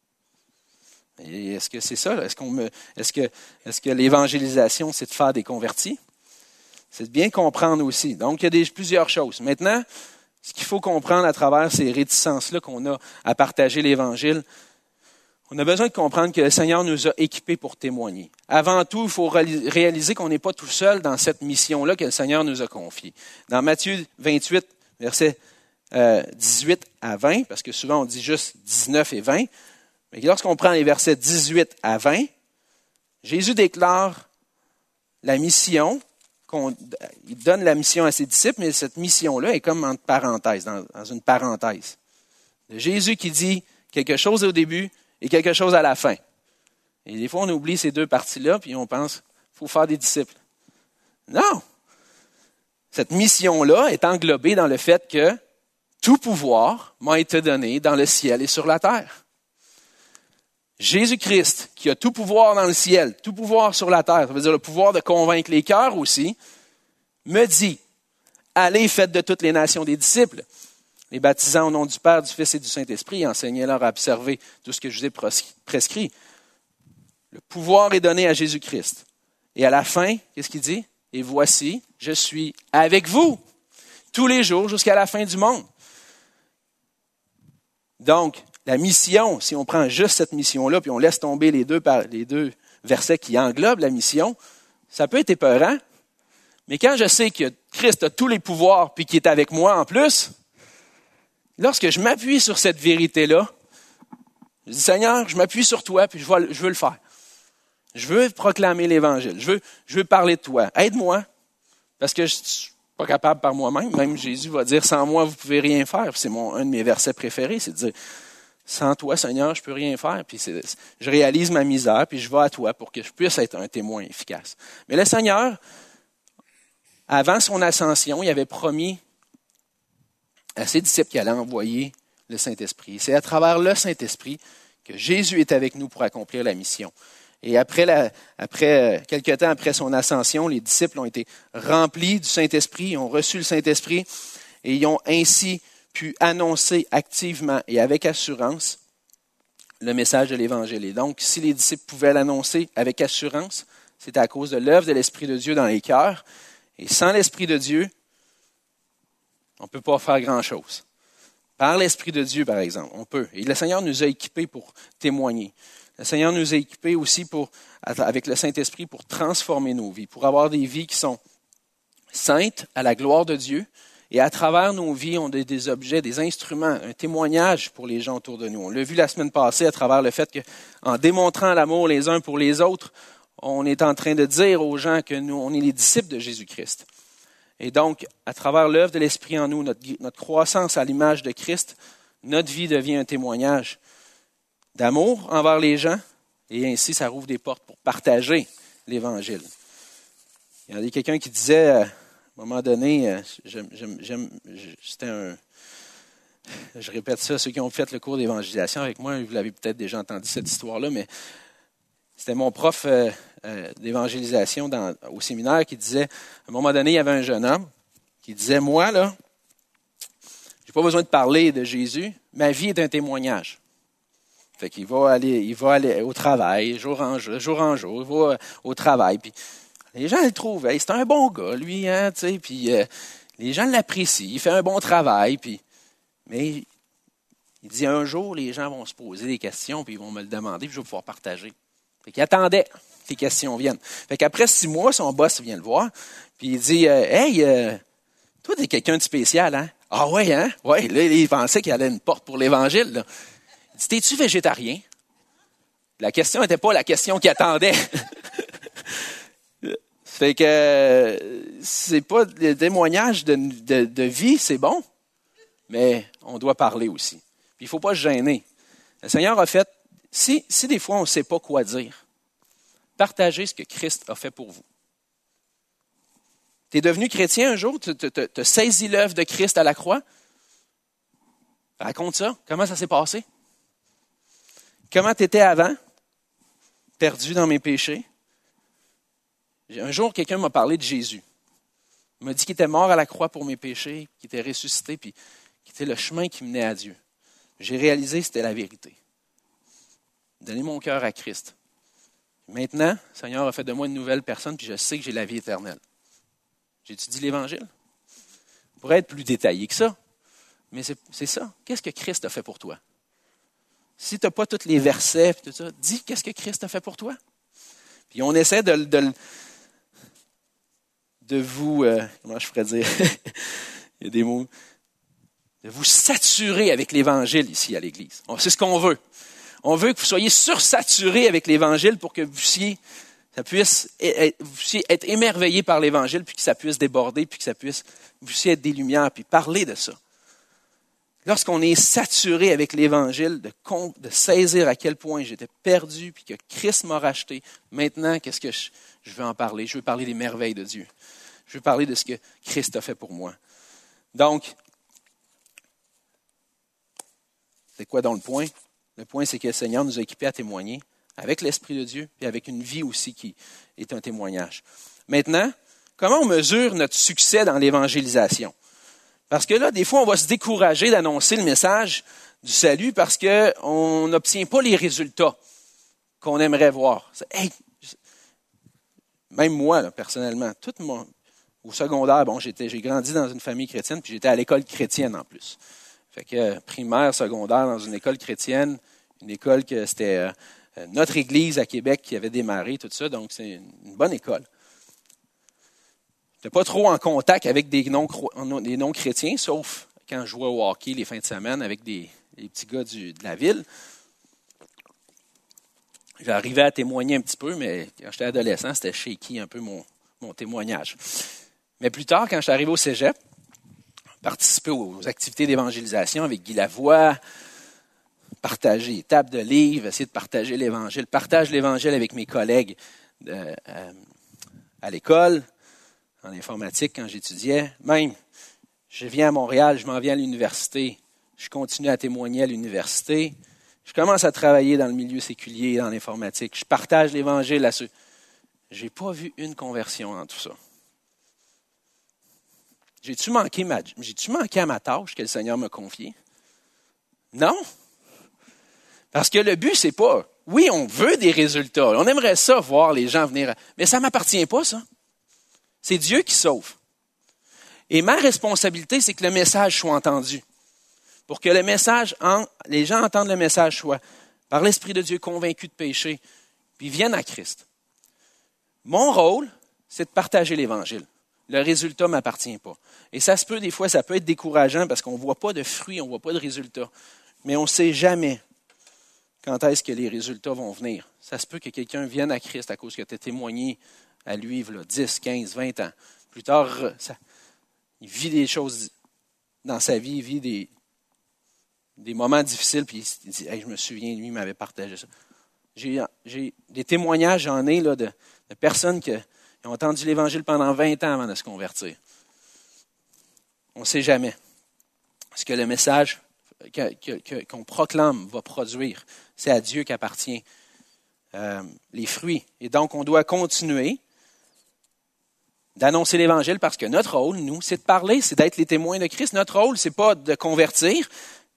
Et est-ce que c'est ça? Là? Est-ce que l'évangélisation, c'est de faire des convertis? C'est de bien comprendre aussi. Donc, il y a plusieurs choses. Maintenant, ce qu'il faut comprendre à travers ces réticences-là qu'on a à partager l'Évangile, on a besoin de comprendre que le Seigneur nous a équipés pour témoigner. Avant tout, il faut réaliser qu'on n'est pas tout seul dans cette mission-là que le Seigneur nous a confiée. Dans Matthieu 28, versets 18 à 20, parce que souvent on dit juste 19 et 20, mais lorsqu'on prend les versets 18 à 20, Jésus déclare la mission, il donne la mission à ses disciples, mais cette mission-là est comme entre parenthèses, dans une parenthèse. De Jésus qui dit quelque chose au début, et quelque chose à la fin. Et des fois, on oublie ces deux parties-là, puis on pense qu'il faut faire des disciples. Non! Cette mission-là est englobée dans le fait que tout pouvoir m'a été donné dans le ciel et sur la terre. Jésus-Christ, qui a tout pouvoir dans le ciel, tout pouvoir sur la terre, ça veut dire le pouvoir de convaincre les cœurs aussi, me dit, allez, faites de toutes les nations des disciples, les baptisant au nom du Père, du Fils et du Saint-Esprit, enseignez-leur à observer tout ce que je vous ai prescrit. Le pouvoir est donné à Jésus-Christ. Et à la fin, qu'est-ce qu'il dit? Et voici, je suis avec vous tous les jours jusqu'à la fin du monde. Donc, la mission, si on prend juste cette mission-là, puis on laisse tomber les deux versets qui englobent la mission, ça peut être épeurant. Mais quand je sais que Christ a tous les pouvoirs, puis qu'il est avec moi en plus, lorsque je m'appuie sur cette vérité-là, je dis, Seigneur, je m'appuie sur toi, puis je veux le faire. Je veux proclamer l'Évangile. Je veux parler de toi. Aide-moi, parce que je ne suis pas capable par moi-même. Même Jésus va dire, sans moi, vous ne pouvez rien faire. C'est un de mes versets préférés, c'est de dire, sans toi, Seigneur, je ne peux rien faire. Puis je réalise ma misère, puis je vais à toi pour que je puisse être un témoin efficace. Mais le Seigneur, avant son ascension, il avait promis à ses disciples qu'il allait envoyer le Saint-Esprit. C'est à travers le Saint-Esprit que Jésus est avec nous pour accomplir la mission. Et quelque temps après son ascension, les disciples ont été remplis du Saint-Esprit, ils ont reçu le Saint-Esprit et ils ont ainsi pu annoncer activement et avec assurance le message de l'Évangile. Et donc, si les disciples pouvaient l'annoncer avec assurance, c'était à cause de l'œuvre de l'Esprit de Dieu dans les cœurs. Et sans l'Esprit de Dieu, on ne peut pas faire grand-chose. Par l'Esprit de Dieu, par exemple, on peut. Et le Seigneur nous a équipés pour témoigner. Le Seigneur nous a équipés aussi avec le Saint-Esprit pour transformer nos vies, pour avoir des vies qui sont saintes à la gloire de Dieu. Et à travers nos vies, on a des objets, des instruments, un témoignage pour les gens autour de nous. On l'a vu la semaine passée à travers le fait qu'en démontrant l'amour les uns pour les autres, on est en train de dire aux gens que nous, on est les disciples de Jésus-Christ. Et donc, à travers l'œuvre de l'Esprit en nous, notre croissance à l'image de Christ, notre vie devient un témoignage d'amour envers les gens, et ainsi, ça rouvre des portes pour partager l'Évangile. Il y a quelqu'un qui disait, à un moment donné, je répète ça, ceux qui ont fait le cours d'évangélisation avec moi, vous l'avez peut-être déjà entendu cette histoire-là, mais c'était mon prof d'évangélisation au séminaire qui disait, à un moment donné, il y avait un jeune homme qui disait, moi, là, j'ai pas besoin de parler de Jésus, ma vie est un témoignage. Fait qu'il va aller au travail, jour en jour, il va au travail, puis les gens le trouvent, hey, c'est un bon gars, lui, hein, tu sais, puis les gens l'apprécient, il fait un bon travail, mais il dit, un jour, les gens vont se poser des questions, puis ils vont me le demander, puis je vais pouvoir partager. Fait qu'il attendait que les questions viennent. Fait qu'après 6 mois, son boss vient le voir, puis il dit, hey, toi, t'es quelqu'un de spécial, hein? Ah ouais, hein? Ouais, là, il pensait qu'il y avait une porte pour l'Évangile, là. Il dit, t'es-tu végétarien? La question n'était pas la question qu'il attendait. Fait que c'est pas le témoignage de vie, c'est bon, mais on doit parler aussi. Puis il ne faut pas se gêner. Le Seigneur a fait, si des fois on ne sait pas quoi dire, partagez ce que Christ a fait pour vous. Tu es devenu chrétien un jour, tu as saisi l'œuvre de Christ à la croix. Raconte ça. Comment ça s'est passé? Comment tu étais avant? Perdu dans mes péchés. Un jour, quelqu'un m'a parlé de Jésus. Il m'a dit qu'il était mort à la croix pour mes péchés, qu'il était ressuscité, puis qu'il était le chemin qui menait à Dieu. J'ai réalisé que c'était la vérité. Donner mon cœur à Christ. Maintenant, le Seigneur a fait de moi une nouvelle personne, puis je sais que j'ai la vie éternelle. J'étudie l'Évangile. On pourrait être plus détaillé que ça, mais c'est ça. Qu'est-ce que Christ a fait pour toi? Si tu n'as pas tous les versets, puis tout ça, dis qu'est-ce que Christ a fait pour toi. Puis on essaie de vous, comment je pourrais dire, il y a des mots, de vous saturer avec l'Évangile ici à l'Église. C'est ce qu'on veut. On veut que vous soyez sursaturés avec l'Évangile pour que vous puissiez être émerveillés par l'Évangile, puis que ça puisse déborder, puis que vous puissiez être des lumières, puis parler de ça. Lorsqu'on est saturé avec l'Évangile, de saisir à quel point j'étais perdu, puis que Christ m'a racheté, maintenant, qu'est-ce que je veux en parler? Je veux parler des merveilles de Dieu. Je veux parler de ce que Christ a fait pour moi. Donc, c'est quoi donc le point? Le point, c'est que le Seigneur nous a équipés à témoigner avec l'Esprit de Dieu et avec une vie aussi qui est un témoignage. Maintenant, comment on mesure notre succès dans l'évangélisation? Parce que là, des fois, on va se décourager d'annoncer le message du salut parce qu'on n'obtient pas les résultats qu'on aimerait voir. Hey, même moi, là, personnellement, au secondaire, j'ai grandi dans une famille chrétienne, puis j'étais à l'école chrétienne en plus. Fait que primaire, secondaire, dans une école chrétienne, une école que c'était notre église à Québec qui avait démarré, tout ça, donc c'est une bonne école. Je n'étais pas trop en contact avec des non-chrétiens, sauf quand je jouais au hockey les fins de semaine avec les petits gars de la ville. J'arrivais à témoigner un petit peu, mais quand j'étais adolescent, c'était shaky un peu mon témoignage. Mais plus tard, quand je suis arrivé au cégep, participer aux activités d'évangélisation avec Guy Lavoie, partager les tables de livres, essayer de partager l'Évangile. Partage l'Évangile avec mes collègues à l'école, en informatique quand j'étudiais. Même, je viens à Montréal, je m'en viens à l'université, je continue à témoigner à l'université. Je commence à travailler dans le milieu séculier, dans l'informatique. Je partage l'Évangile à ceux. Je n'ai pas vu une conversion dans tout ça. J'ai-tu manqué à ma tâche que le Seigneur m'a confiée? Non. Parce que le but, c'est pas, oui, on veut des résultats. On aimerait ça, voir les gens venir. Mais ça ne m'appartient pas, ça. C'est Dieu qui sauve. Et ma responsabilité, c'est que le message soit entendu. pour que les gens entendent le message, soient par l'Esprit de Dieu convaincus de péché, puis viennent à Christ. Mon rôle, c'est de partager l'Évangile. Le résultat ne m'appartient pas. Et ça se peut, des fois, ça peut être décourageant parce qu'on ne voit pas de fruits, on ne voit pas de résultats. Mais on ne sait jamais quand est-ce que les résultats vont venir. Ça se peut que quelqu'un vienne à Christ à cause que tu as témoigné à lui, là, 10, 15, 20 ans. Plus tard, il vit des choses dans sa vie, il vit des moments difficiles, puis il dit hey, « je me souviens, lui, il m'avait partagé ça ». J'ai des témoignages, j'en ai là, de personnes qui ont entendu l'Évangile pendant 20 ans avant de se convertir. On ne sait jamais ce que le message qu'on proclame va produire. C'est à Dieu qu'appartient les fruits. Et donc, on doit continuer d'annoncer l'Évangile parce que notre rôle, nous, c'est de parler, c'est d'être les témoins de Christ. Notre rôle, ce n'est pas de convertir,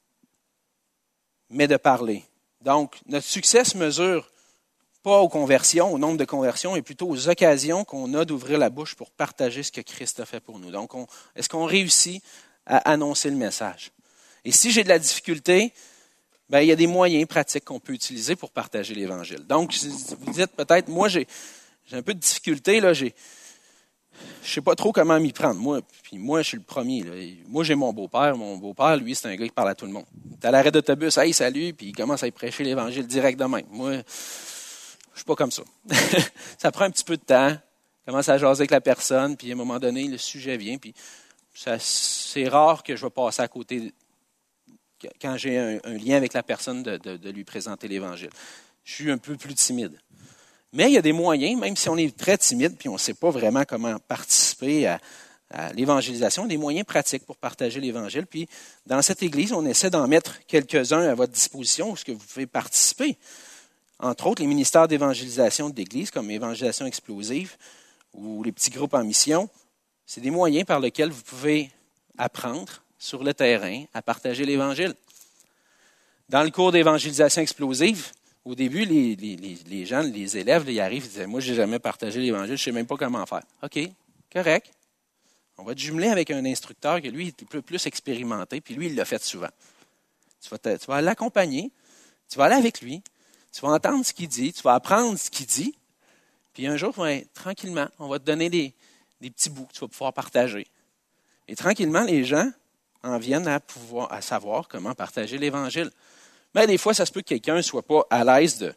mais de parler. Donc, notre succès se mesure pas aux conversions, au nombre de conversions, mais plutôt aux occasions qu'on a d'ouvrir la bouche pour partager ce que Christ a fait pour nous. Donc, est-ce qu'on réussit à annoncer le message? Et si j'ai de la difficulté, il y a des moyens pratiques qu'on peut utiliser pour partager l'Évangile. Donc, vous dites peut-être, moi, j'ai un peu de difficulté, là, je ne sais pas trop comment m'y prendre. Moi, je suis le premier. Là. Moi, j'ai mon beau-père. Mon beau-père, lui, c'est un gars qui parle à tout le monde. Tu à l'arrêt d'autobus, hey, salut, puis il commence à y prêcher l'Évangile direct de même. Moi, je suis pas comme ça. Ça prend un petit peu de temps. Commence à jaser avec la personne, puis à un moment donné, le sujet vient, puis c'est rare que je vais passer à côté quand j'ai un lien avec la personne de lui présenter l'Évangile. Je suis un peu plus timide. Mais il y a des moyens, même si on est très timide, puis on ne sait pas vraiment comment participer à l'évangélisation, des moyens pratiques pour partager l'Évangile. Puis dans cette Église, on essaie d'en mettre quelques-uns à votre disposition, où ce que vous pouvez participer. Entre autres, les ministères d'évangélisation de l'Église, comme Évangélisation explosive ou les petits groupes en mission, c'est des moyens par lesquels vous pouvez apprendre sur le terrain à partager l'Évangile. Dans le cours d'évangélisation explosive, au début, les gens, les élèves, ils arrivent et disent « Moi, je n'ai jamais partagé l'Évangile, je ne sais même pas comment faire. » OK, correct. On va te jumeler avec un instructeur qui, lui, est un peu plus expérimenté, puis lui, il l'a fait souvent. Tu vas l'accompagner, tu vas aller avec lui, tu vas entendre ce qu'il dit, tu vas apprendre ce qu'il dit, puis un jour, tranquillement, on va te donner des petits bouts que tu vas pouvoir partager. Et tranquillement, les gens en viennent à savoir comment partager l'Évangile. Mais des fois, ça se peut que quelqu'un ne soit pas à l'aise de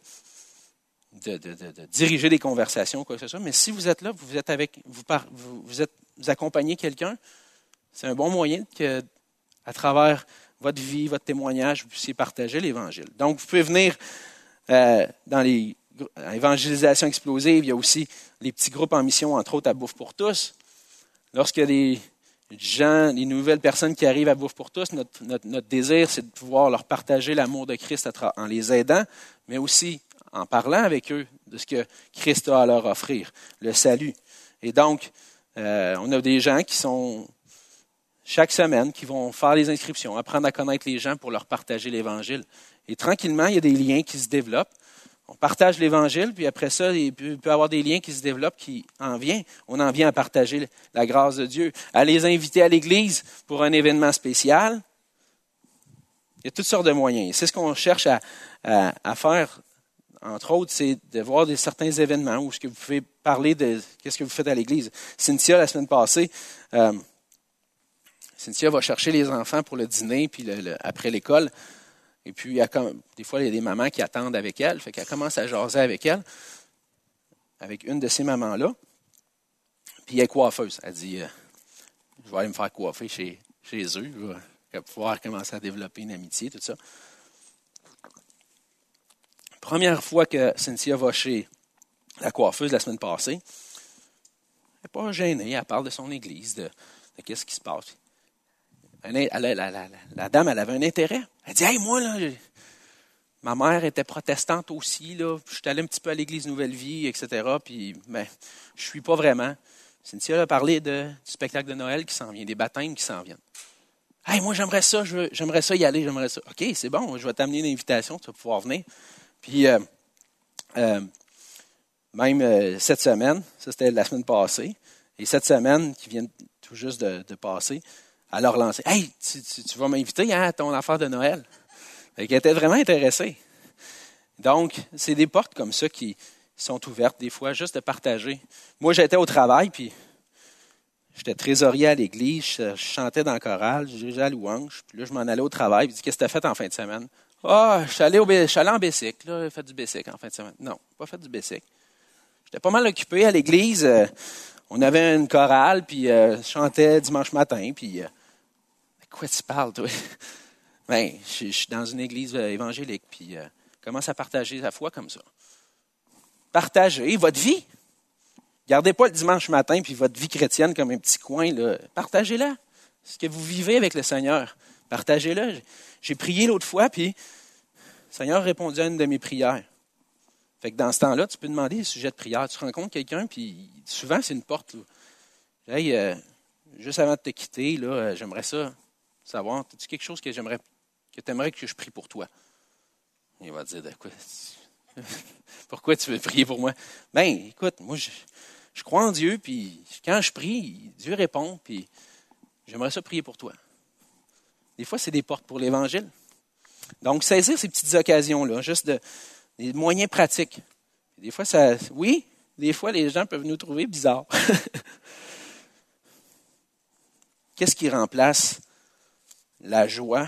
diriger des conversations ou quoi que ce soit. Mais si vous êtes là, vous accompagnez quelqu'un, c'est un bon moyen que, à travers votre vie, votre témoignage, vous puissiez partager l'Évangile. Donc, vous pouvez venir dans les évangélisations explosives. Il y a aussi les petits groupes en mission, entre autres à Bouffe pour tous. Lorsqu'il y a des nouvelles personnes qui arrivent à Bouffe pour tous, notre désir, c'est de pouvoir leur partager l'amour de Christ en les aidant, mais aussi en parlant avec eux de ce que Christ a à leur offrir, le salut. Et donc, on a des gens qui sont, chaque semaine, qui vont faire les inscriptions, apprendre à connaître les gens pour leur partager l'Évangile. Et tranquillement, il y a des liens qui se développent. On partage l'Évangile, puis après ça, il peut y avoir des liens qui se développent, on en vient à partager la grâce de Dieu, à les inviter à l'Église pour un événement spécial. Il y a toutes sortes de moyens. C'est ce qu'on cherche à faire, entre autres, c'est de voir certains événements où ce que vous pouvez parler de qu'est-ce que vous faites à l'Église. Cynthia, la semaine passée, Cynthia va chercher les enfants pour le dîner, puis après l'école. Et puis, des fois, il y a des mamans qui attendent avec elle. Fait qu'elle commence à jaser avec elle, avec une de ces mamans-là. Puis, elle est coiffeuse. Elle dit, je vais aller me faire coiffer chez eux. Elle va pouvoir commencer à développer une amitié, tout ça. Première fois que Cynthia va chez la coiffeuse la semaine passée, elle n'est pas gênée. Elle parle de son église, de qu'est-ce qui se passe. La dame, elle avait un intérêt. Elle dit, « Hey, moi, là, ma mère était protestante aussi, là. Je suis allé un petit peu à l'église Nouvelle Vie, etc. Puis, je ne suis pas vraiment. » Cynthia a parlé du spectacle de Noël qui s'en vient, des baptêmes qui s'en viennent. « Hey, moi, j'aimerais ça y aller, j'aimerais ça. » « OK, c'est bon, je vais t'amener une invitation, tu vas pouvoir venir. » Puis, même cette semaine, ça c'était la semaine passée, et cette semaine qui vient tout juste de passer, à leur lancer. « Hey, tu vas m'inviter à ton affaire de Noël? » Fait qu'elle était vraiment intéressée. Donc, c'est des portes comme ça qui sont ouvertes des fois, juste de partager. Moi, j'étais au travail, puis j'étais trésorier à l'église, je chantais dans le chorale, je dirigeais la louange, puis là, je m'en allais au travail, puis je dis « Qu'est-ce que tu as fait en fin de semaine? » « Ah, je suis allé en bicycle, là, j'ai fait du bicycle en fin de semaine. » Non, pas fait du bicycle. J'étais pas mal occupé à l'église. On avait une chorale, puis je chantais dimanche matin, puis... de quoi tu parles, toi? Ben, je suis dans une église évangélique, puis commence à partager sa foi comme ça. Partagez votre vie. Gardez pas le dimanche matin, puis votre vie chrétienne comme un petit coin, là. Partagez-la. Ce que vous vivez avec le Seigneur, partagez-le. J'ai prié l'autre fois, puis le Seigneur a répondu à une de mes prières. Fait que dans ce temps-là, tu peux demander des sujets de prière. Tu rencontres quelqu'un, puis souvent, c'est une porte. Là. Hey, juste avant de te quitter, là, j'aimerais ça savoir, as-tu quelque chose que tu aimerais que je prie pour toi? Il va dire, de quoi? Pourquoi tu veux prier pour moi? Ben, écoute, moi, je crois en Dieu, puis quand je prie, Dieu répond, puis j'aimerais ça prier pour toi. Des fois, c'est des portes pour l'Évangile. Donc, saisir ces petites occasions-là, juste des moyens pratiques. Des fois, des fois, les gens peuvent nous trouver bizarres. Qu'est-ce qui remplace la joie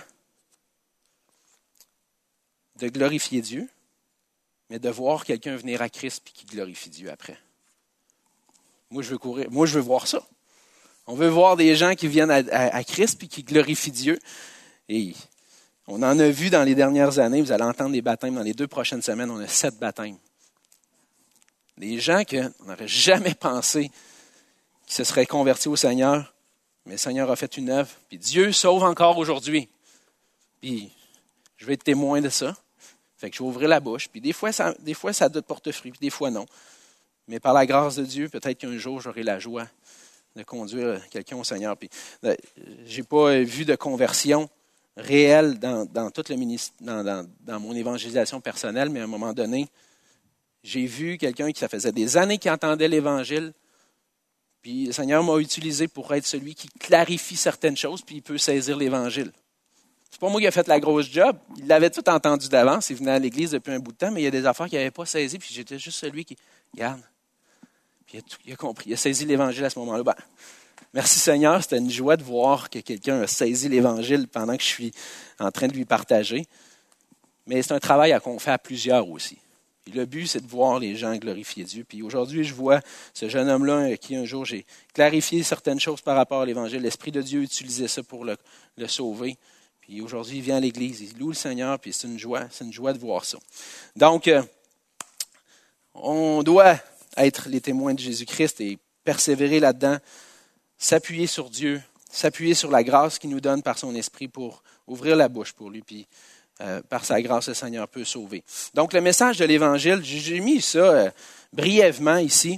de glorifier Dieu, mais de voir quelqu'un venir à Christ et qui glorifie Dieu après? Moi, je veux voir ça. On veut voir des gens qui viennent à Christ et qui glorifient Dieu. Et on en a vu dans les dernières années, vous allez entendre des baptêmes. Dans les 2 prochaines semaines, on a 7 baptêmes. Des gens qu'on n'aurait jamais pensé qui se seraient convertis au Seigneur, mais le Seigneur a fait une œuvre. Puis Dieu sauve encore aujourd'hui. Puis je vais être témoin de ça. Fait que je vais ouvrir la bouche. Puis des fois, ça doit porter fruit, puis des fois non. Mais par la grâce de Dieu, peut-être qu'un jour, j'aurai la joie de conduire quelqu'un au Seigneur. Puis, j'ai pas vu de conversion réelle dans tout le ministère, dans mon évangélisation personnelle, mais à un moment donné, j'ai vu quelqu'un qui, ça faisait des années qu'il entendait l'Évangile, puis le Seigneur m'a utilisé pour être celui qui clarifie certaines choses, puis il peut saisir l'Évangile. C'est pas moi qui ai fait la grosse job. Il l'avait tout entendu d'avance. Il venait à l'église depuis un bout de temps, mais il y a des affaires qu'il n'avait pas saisies, puis j'étais juste celui qui regarde. Puis il a compris. Il a saisi l'Évangile à ce moment-là. Ben, merci Seigneur, c'était une joie de voir que quelqu'un a saisi l'Évangile pendant que je suis en train de lui partager. Mais c'est un travail qu'on fait à plusieurs aussi. Et le but, c'est de voir les gens glorifier Dieu. Puis aujourd'hui, je vois ce jeune homme-là à qui un jour j'ai clarifié certaines choses par rapport à l'Évangile. L'Esprit de Dieu utilisait ça pour le sauver. Puis aujourd'hui, il vient à l'Église, il loue le Seigneur, puis c'est une joie de voir ça. Donc, on doit être les témoins de Jésus-Christ et persévérer là-dedans, s'appuyer sur Dieu, s'appuyer sur la grâce qu'il nous donne par son Esprit pour ouvrir la bouche pour lui, puis par sa grâce, le Seigneur peut sauver. Donc, le message de l'Évangile, j'ai mis ça brièvement ici,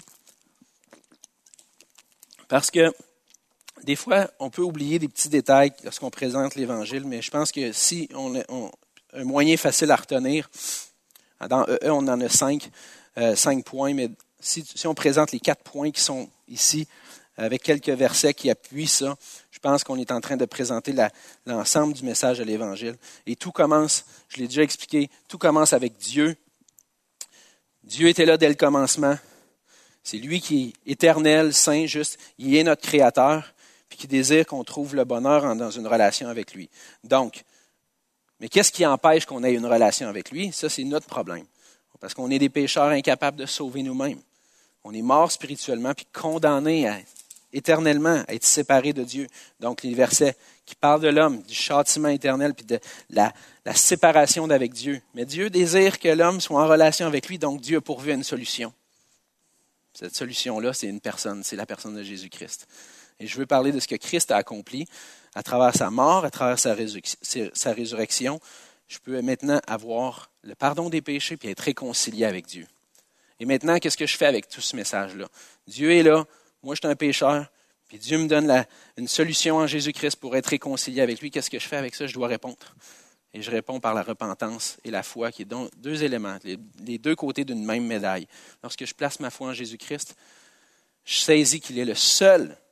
parce que des fois, on peut oublier des petits détails lorsqu'on présente l'Évangile, mais je pense que si un moyen facile à retenir, dans EE, on en a 5 points, mais si on présente les 4 points qui sont ici, avec quelques versets qui appuient ça, je pense qu'on est en train de présenter l'ensemble du message de l'Évangile. Et tout commence, je l'ai déjà expliqué, tout commence avec Dieu. Dieu était là dès le commencement. C'est lui qui est éternel, saint, juste. Il est notre Créateur, puis qui désire qu'on trouve le bonheur dans une relation avec lui. Donc, mais qu'est-ce qui empêche qu'on ait une relation avec lui? Ça, c'est notre problème. Parce qu'on est des pécheurs incapables de sauver nous-mêmes. On est morts spirituellement, puis condamnés éternellement à être séparés de Dieu. Donc, les versets qui parlent de l'homme, du châtiment éternel, puis de la séparation d'avec Dieu. Mais Dieu désire que l'homme soit en relation avec lui, donc Dieu a pourvu à une solution. Cette solution-là, c'est une personne, c'est la personne de Jésus-Christ. Et je veux parler de ce que Christ a accompli à travers sa mort, à travers sa résurrection. Je peux maintenant avoir le pardon des péchés puis être réconcilié avec Dieu. Et maintenant, qu'est-ce que je fais avec tout ce message-là? Dieu est là, moi je suis un pécheur, puis Dieu me donne une solution en Jésus-Christ pour être réconcilié avec lui. Qu'est-ce que je fais avec ça? Je dois répondre. Et je réponds par la repentance et la foi, qui est donc 2 éléments, les 2 côtés d'une même médaille. Lorsque je place ma foi en Jésus-Christ, je saisis qu'il est le seul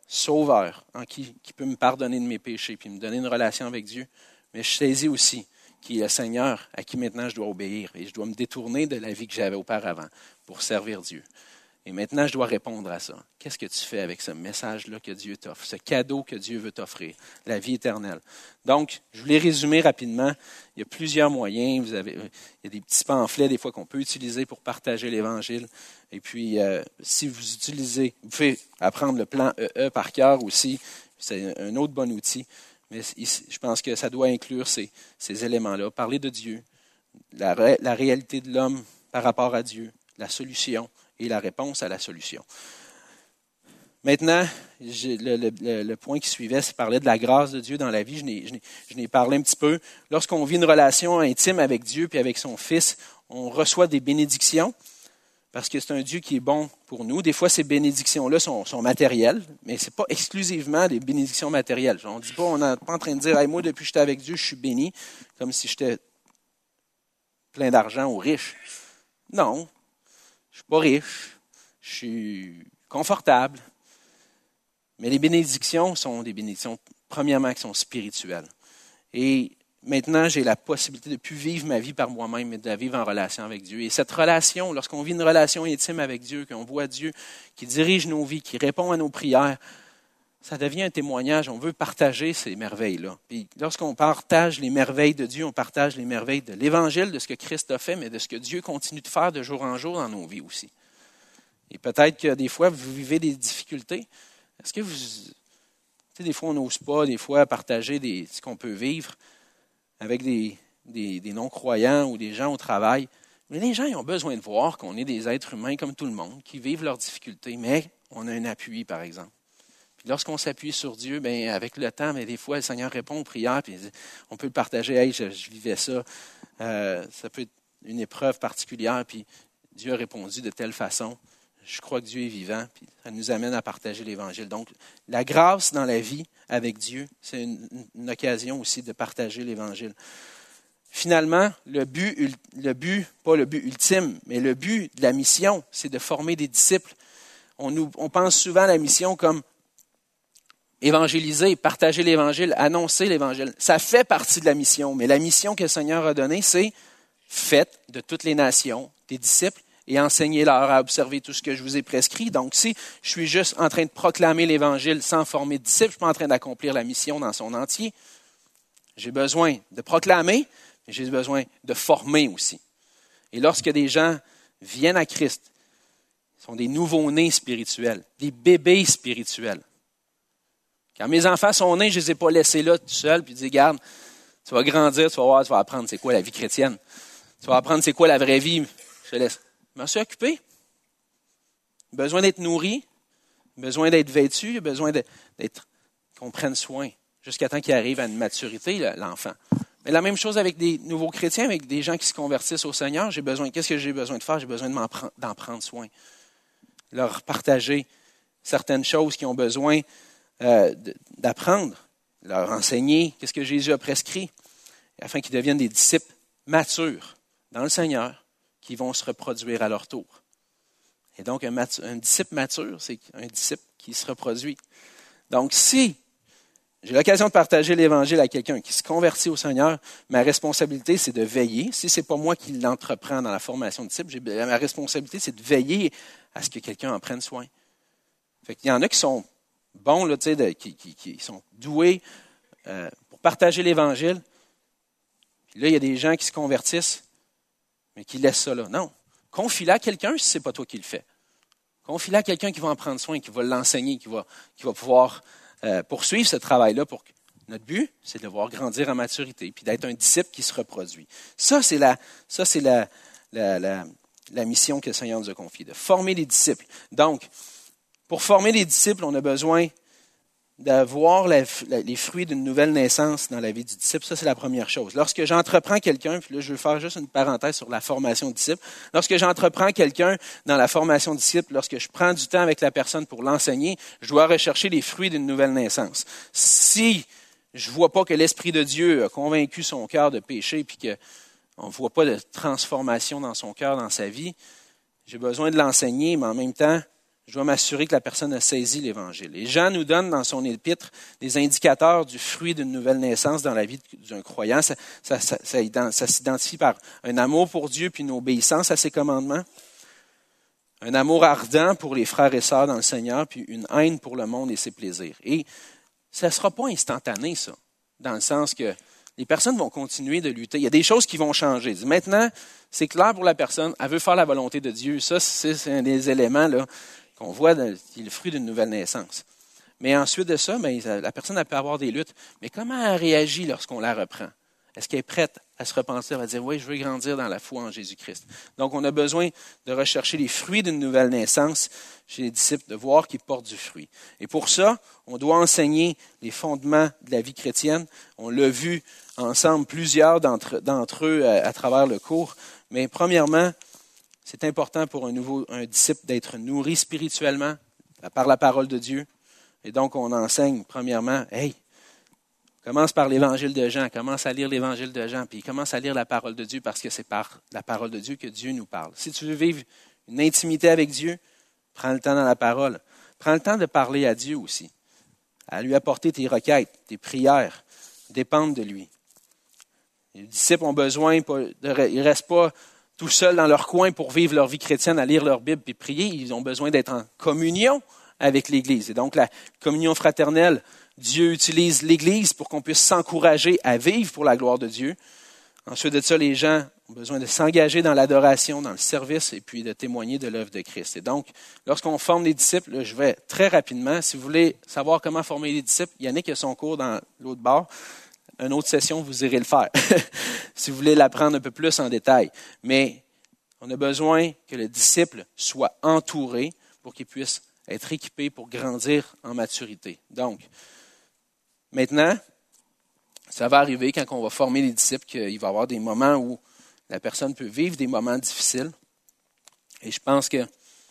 sauveur, qui peut me pardonner de mes péchés, puis me donner une relation avec Dieu. Mais je saisis aussi qu'il est le Seigneur à qui maintenant je dois obéir. Et je dois me détourner de la vie que j'avais auparavant pour servir Dieu. Et maintenant, je dois répondre à ça. Qu'est-ce que tu fais avec ce message-là que Dieu t'offre, ce cadeau que Dieu veut t'offrir, la vie éternelle? Donc, je voulais résumer rapidement. Il y a plusieurs moyens. Il y a des petits pamphlets des fois qu'on peut utiliser pour partager l'Évangile. Et puis, si vous pouvez apprendre le plan EE par cœur aussi. C'est un autre bon outil. Mais je pense que ça doit inclure ces éléments-là. Parler de Dieu, la réalité de l'homme par rapport à Dieu, la solution et la réponse à la solution. Maintenant, le point qui suivait, c'est parler de la grâce de Dieu dans la vie. Je n'ai parlé un petit peu. Lorsqu'on vit une relation intime avec Dieu puis avec son Fils, on reçoit des bénédictions parce que c'est un Dieu qui est bon pour nous. Des fois, ces bénédictions-là sont matérielles, mais ce n'est pas exclusivement des bénédictions matérielles. On n'est pas en train de dire hey, « moi, depuis que j'étais avec Dieu, je suis béni », comme si j'étais plein d'argent ou riche. Non. Je ne suis pas riche, je suis confortable. Mais les bénédictions sont des bénédictions, premièrement, qui sont spirituelles. Et maintenant, j'ai la possibilité de ne plus vivre ma vie par moi-même, mais de la vivre en relation avec Dieu. Et cette relation, lorsqu'on vit une relation intime avec Dieu, qu'on voit Dieu qui dirige nos vies, qui répond à nos prières, ça devient un témoignage. On veut partager ces merveilles-là. Et lorsqu'on partage les merveilles de Dieu, on partage les merveilles de l'Évangile, de ce que Christ a fait, mais de ce que Dieu continue de faire de jour en jour dans nos vies aussi. Et peut-être que des fois, vous vivez des difficultés. Est-ce que des fois, on n'ose pas, des fois, partager ce qu'on peut vivre avec des non-croyants ou des gens au travail. Mais les gens, ils ont besoin de voir qu'on est des êtres humains comme tout le monde, qui vivent leurs difficultés, mais on a un appui, par exemple. Lorsqu'on s'appuie sur Dieu, bien, avec le temps, mais des fois, le Seigneur répond aux prières, puis on peut le partager. Hey, je vivais ça. Ça peut être une épreuve particulière, puis Dieu a répondu de telle façon. Je crois que Dieu est vivant, puis ça nous amène à partager l'Évangile. Donc, la grâce dans la vie avec Dieu, c'est une occasion aussi de partager l'Évangile. Finalement, le but, pas le but ultime, mais le but de la mission, c'est de former des disciples. On pense souvent à la mission comme évangéliser, partager l'Évangile, annoncer l'Évangile. Ça fait partie de la mission, mais la mission que le Seigneur a donnée, c'est faites de toutes les nations des disciples et enseignez-leur à observer tout ce que je vous ai prescrit. Donc, si je suis juste en train de proclamer l'Évangile sans former de disciples, je ne suis pas en train d'accomplir la mission dans son entier. J'ai besoin de proclamer, mais j'ai besoin de former aussi. Et lorsque des gens viennent à Christ, ils sont des nouveaux-nés spirituels, des bébés spirituels. Quand mes enfants sont nés, je ne les ai pas laissés là tout seuls, puis dis, regarde, tu vas grandir, tu vas voir, tu vas apprendre c'est quoi la vie chrétienne. Tu vas apprendre c'est quoi la vraie vie. Je te laisse. Je m'en suis occupé. Besoin d'être nourri, besoin d'être vêtu, besoin qu'on prenne soin jusqu'à temps qu'il arrive à une maturité, l'enfant. Mais la même chose avec des nouveaux chrétiens, avec des gens qui se convertissent au Seigneur. Qu'est-ce que j'ai besoin de faire? J'ai besoin d'en prendre soin. Leur partager certaines choses qu'ils ont besoin d'apprendre, leur enseigner qu'est-ce que Jésus a prescrit, afin qu'ils deviennent des disciples matures dans le Seigneur qui vont se reproduire à leur tour. Et donc, un disciple mature, c'est un disciple qui se reproduit. Donc, si j'ai l'occasion de partager l'Évangile à quelqu'un qui se convertit au Seigneur, ma responsabilité, c'est de veiller. Si ce n'est pas moi qui l'entreprends dans la formation de disciple, ma responsabilité, c'est de veiller à ce que quelqu'un en prenne soin. Fait qu'il y en a qui sont bons, là, qui sont doués pour partager l'Évangile. Puis là, il y a des gens qui se convertissent, mais qui laissent ça là. Non. Confie-le à quelqu'un si ce n'est pas toi qui le fais. Confie-le à quelqu'un qui va en prendre soin, qui va l'enseigner, qui va pouvoir poursuivre ce travail-là. Notre but, c'est de le voir grandir en maturité, puis d'être un disciple qui se reproduit. Ça, c'est la mission que le Seigneur nous a confiée, de former des disciples. Donc, pour former les disciples, on a besoin d'avoir les fruits d'une nouvelle naissance dans la vie du disciple. Ça, c'est la première chose. Lorsque j'entreprends quelqu'un, puis là, je veux faire juste une parenthèse sur la formation de disciple. Lorsque j'entreprends quelqu'un dans la formation de disciple, lorsque je prends du temps avec la personne pour l'enseigner, je dois rechercher les fruits d'une nouvelle naissance. Si je ne vois pas que l'Esprit de Dieu a convaincu son cœur de péché, puis qu'on ne voit pas de transformation dans son cœur, dans sa vie, j'ai besoin de l'enseigner, mais en même temps, je dois m'assurer que la personne a saisi l'Évangile. Et Jean nous donne dans son épître des indicateurs du fruit d'une nouvelle naissance dans la vie d'un croyant. Ça s'identifie par un amour pour Dieu puis une obéissance à ses commandements, un amour ardent pour les frères et sœurs dans le Seigneur, puis une haine pour le monde et ses plaisirs. Et ça ne sera pas instantané, ça, dans le sens que les personnes vont continuer de lutter. Il y a des choses qui vont changer. Maintenant, c'est clair pour la personne, elle veut faire la volonté de Dieu. Ça, c'est un des éléments là, qu'on voit qui est le fruit d'une nouvelle naissance. Mais ensuite de ça, la personne elle peut avoir des luttes. Mais comment elle réagit lorsqu'on la reprend? Est-ce qu'elle est prête à se repentir, à dire, oui, je veux grandir dans la foi en Jésus-Christ? Donc, on a besoin de rechercher les fruits d'une nouvelle naissance chez les disciples, de voir qu'ils portent du fruit. Et pour ça, on doit enseigner les fondements de la vie chrétienne. On l'a vu ensemble, plusieurs d'entre eux à travers le cours. Mais premièrement, c'est important pour un disciple d'être nourri spirituellement par la parole de Dieu. Et donc, on enseigne, premièrement, commence par l'Évangile de Jean, commence à lire l'Évangile de Jean, puis commence à lire la parole de Dieu parce que c'est par la parole de Dieu que Dieu nous parle. Si tu veux vivre une intimité avec Dieu, prends le temps dans la parole. Prends le temps de parler à Dieu aussi, à lui apporter tes requêtes, tes prières, dépendent de lui. Les disciples ont besoin, ils ne restent pas tout seuls dans leur coin pour vivre leur vie chrétienne, à lire leur Bible et prier. Ils ont besoin d'être en communion avec l'Église. Et donc, la communion fraternelle, Dieu utilise l'Église pour qu'on puisse s'encourager à vivre pour la gloire de Dieu. Ensuite de ça, les gens ont besoin de s'engager dans l'adoration, dans le service et puis de témoigner de l'œuvre de Christ. Et donc, lorsqu'on forme les disciples, là, je vais très rapidement, si vous voulez savoir comment former les disciples, Yannick a son cours dans l'autre bord. Une autre session, vous irez le faire, si vous voulez l'apprendre un peu plus en détail. Mais on a besoin que le disciple soit entouré pour qu'il puisse être équipé pour grandir en maturité. Donc, maintenant, ça va arriver quand on va former les disciples qu'il va y avoir des moments où la personne peut vivre des moments difficiles. Et je pense que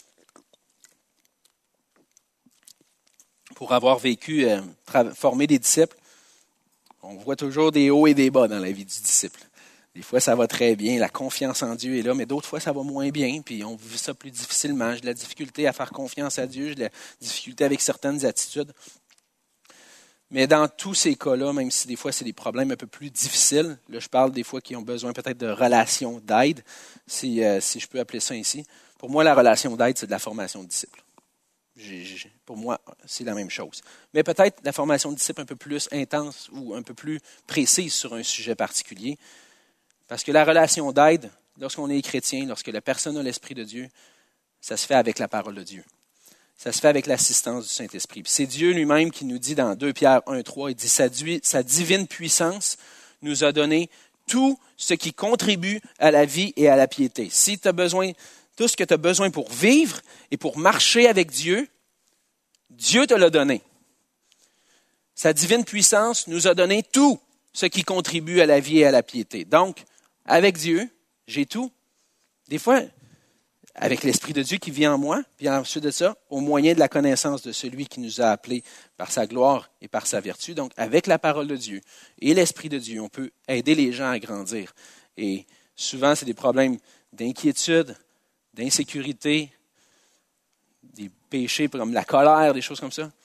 pour avoir vécu, former des disciples, on voit toujours des hauts et des bas dans la vie du disciple. Des fois, ça va très bien, la confiance en Dieu est là, mais d'autres fois, ça va moins bien, puis on vit ça plus difficilement. J'ai de la difficulté à faire confiance à Dieu, j'ai de la difficulté avec certaines attitudes. Mais dans tous ces cas-là, même si des fois c'est des problèmes un peu plus difficiles, là je parle des fois qui ont besoin peut-être de relations d'aide, si je peux appeler ça ainsi. Pour moi, la relation d'aide, c'est de la formation de disciples. Pour moi, c'est la même chose. Mais peut-être la formation de disciples un peu plus intense ou un peu plus précise sur un sujet particulier. Parce que la relation d'aide, lorsqu'on est chrétien, lorsque la personne a l'Esprit de Dieu, ça se fait avec la parole de Dieu. Ça se fait avec l'assistance du Saint-Esprit. Puis c'est Dieu lui-même qui nous dit dans 2 Pierre 1,3, il dit sa divine puissance nous a donné tout ce qui contribue à la vie et à la piété. Si tu as besoin, tout ce que tu as besoin pour vivre et pour marcher avec Dieu, Dieu te l'a donné. Sa divine puissance nous a donné tout ce qui contribue à la vie et à la piété. Donc, avec Dieu, j'ai tout. Des fois, avec l'Esprit de Dieu qui vit en moi, puis ensuite de ça, au moyen de la connaissance de celui qui nous a appelés par sa gloire et par sa vertu. Donc, avec la parole de Dieu et l'Esprit de Dieu, on peut aider les gens à grandir. Et souvent, c'est des problèmes d'inquiétude, d'insécurité, des péchés comme la colère, des choses comme ça.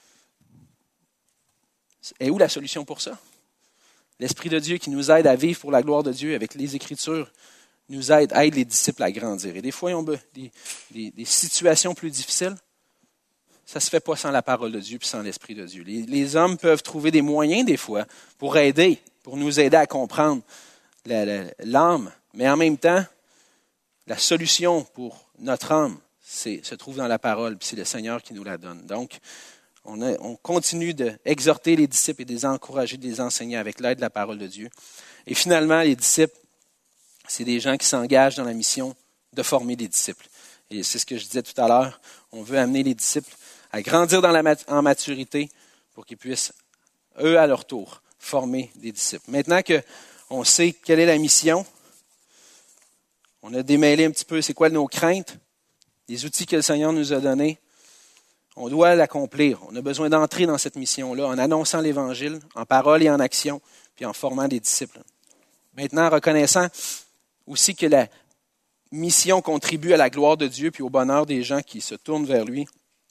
Et où la solution pour ça? L'Esprit de Dieu qui nous aide à vivre pour la gloire de Dieu avec les Écritures nous aide les disciples à grandir. Et des fois, ils ont des situations plus difficiles. Ça ne se fait pas sans la parole de Dieu et sans l'Esprit de Dieu. Les hommes peuvent trouver des moyens des fois pour nous aider à comprendre l'âme. Mais en même temps, la solution pour notre âme se trouve dans la parole, puis c'est le Seigneur qui nous la donne. Donc, on continue d'exhorter les disciples et de les encourager, de les enseigner avec l'aide de la parole de Dieu. Et finalement, les disciples, c'est des gens qui s'engagent dans la mission de former des disciples. Et c'est ce que je disais tout à l'heure. On veut amener les disciples à grandir en maturité pour qu'ils puissent, eux, à leur tour, former des disciples. Maintenant qu'on sait quelle est la mission, on a démêlé un petit peu c'est quoi nos craintes, les outils que le Seigneur nous a donnés. On doit l'accomplir. On a besoin d'entrer dans cette mission-là en annonçant l'Évangile, en parole et en action, puis en formant des disciples. Maintenant, reconnaissant aussi que la mission contribue à la gloire de Dieu puis au bonheur des gens qui se tournent vers lui,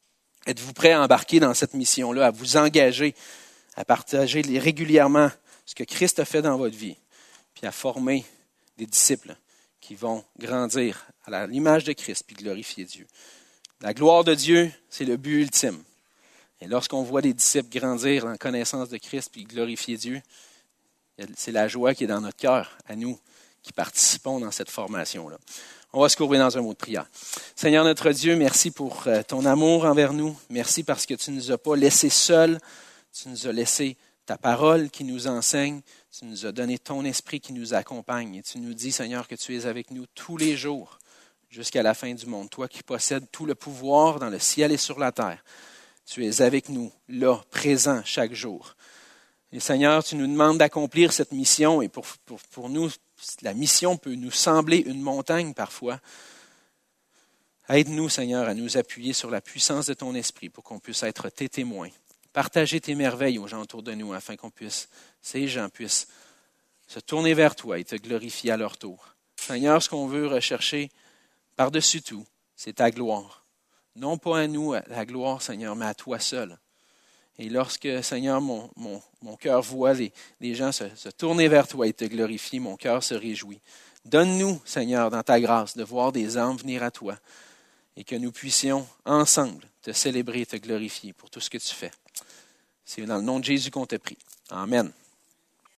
Êtes-vous prêt à embarquer dans cette mission-là, à vous engager, à partager régulièrement ce que Christ a fait dans votre vie, puis à former des disciples qui vont grandir à l'image de Christ puis glorifier Dieu? La gloire de Dieu, c'est le but ultime. Et lorsqu'on voit des disciples grandir en connaissance de Christ puis glorifier Dieu, c'est la joie qui est dans notre cœur, à nous qui participons dans cette formation-là. On va se courber dans un mot de prière. Seigneur notre Dieu, merci pour ton amour envers nous. Merci parce que tu ne nous as pas laissés seuls. Tu nous as laissé ta parole qui nous enseigne. Tu nous as donné ton esprit qui nous accompagne. Et tu nous dis, Seigneur, que tu es avec nous tous les jours jusqu'à la fin du monde. Toi qui possèdes tout le pouvoir dans le ciel et sur la terre. Tu es avec nous, là, présent chaque jour. Et Seigneur, tu nous demandes d'accomplir cette mission. Et pour nous, la mission peut nous sembler une montagne parfois. Aide-nous, Seigneur, à nous appuyer sur la puissance de ton esprit pour qu'on puisse être tes témoins. Partager tes merveilles aux gens autour de nous afin ces gens puissent se tourner vers toi et te glorifier à leur tour. Seigneur, ce qu'on veut rechercher par-dessus tout, c'est ta gloire. Non pas à nous, la gloire, Seigneur, mais à toi seul. Et lorsque, Seigneur, mon cœur voit les gens se tourner vers toi et te glorifier, mon cœur se réjouit. Donne-nous, Seigneur, dans ta grâce, de voir des âmes venir à toi et que nous puissions ensemble te célébrer et te glorifier pour tout ce que tu fais. C'est dans le nom de Jésus qu'on te prie. Amen.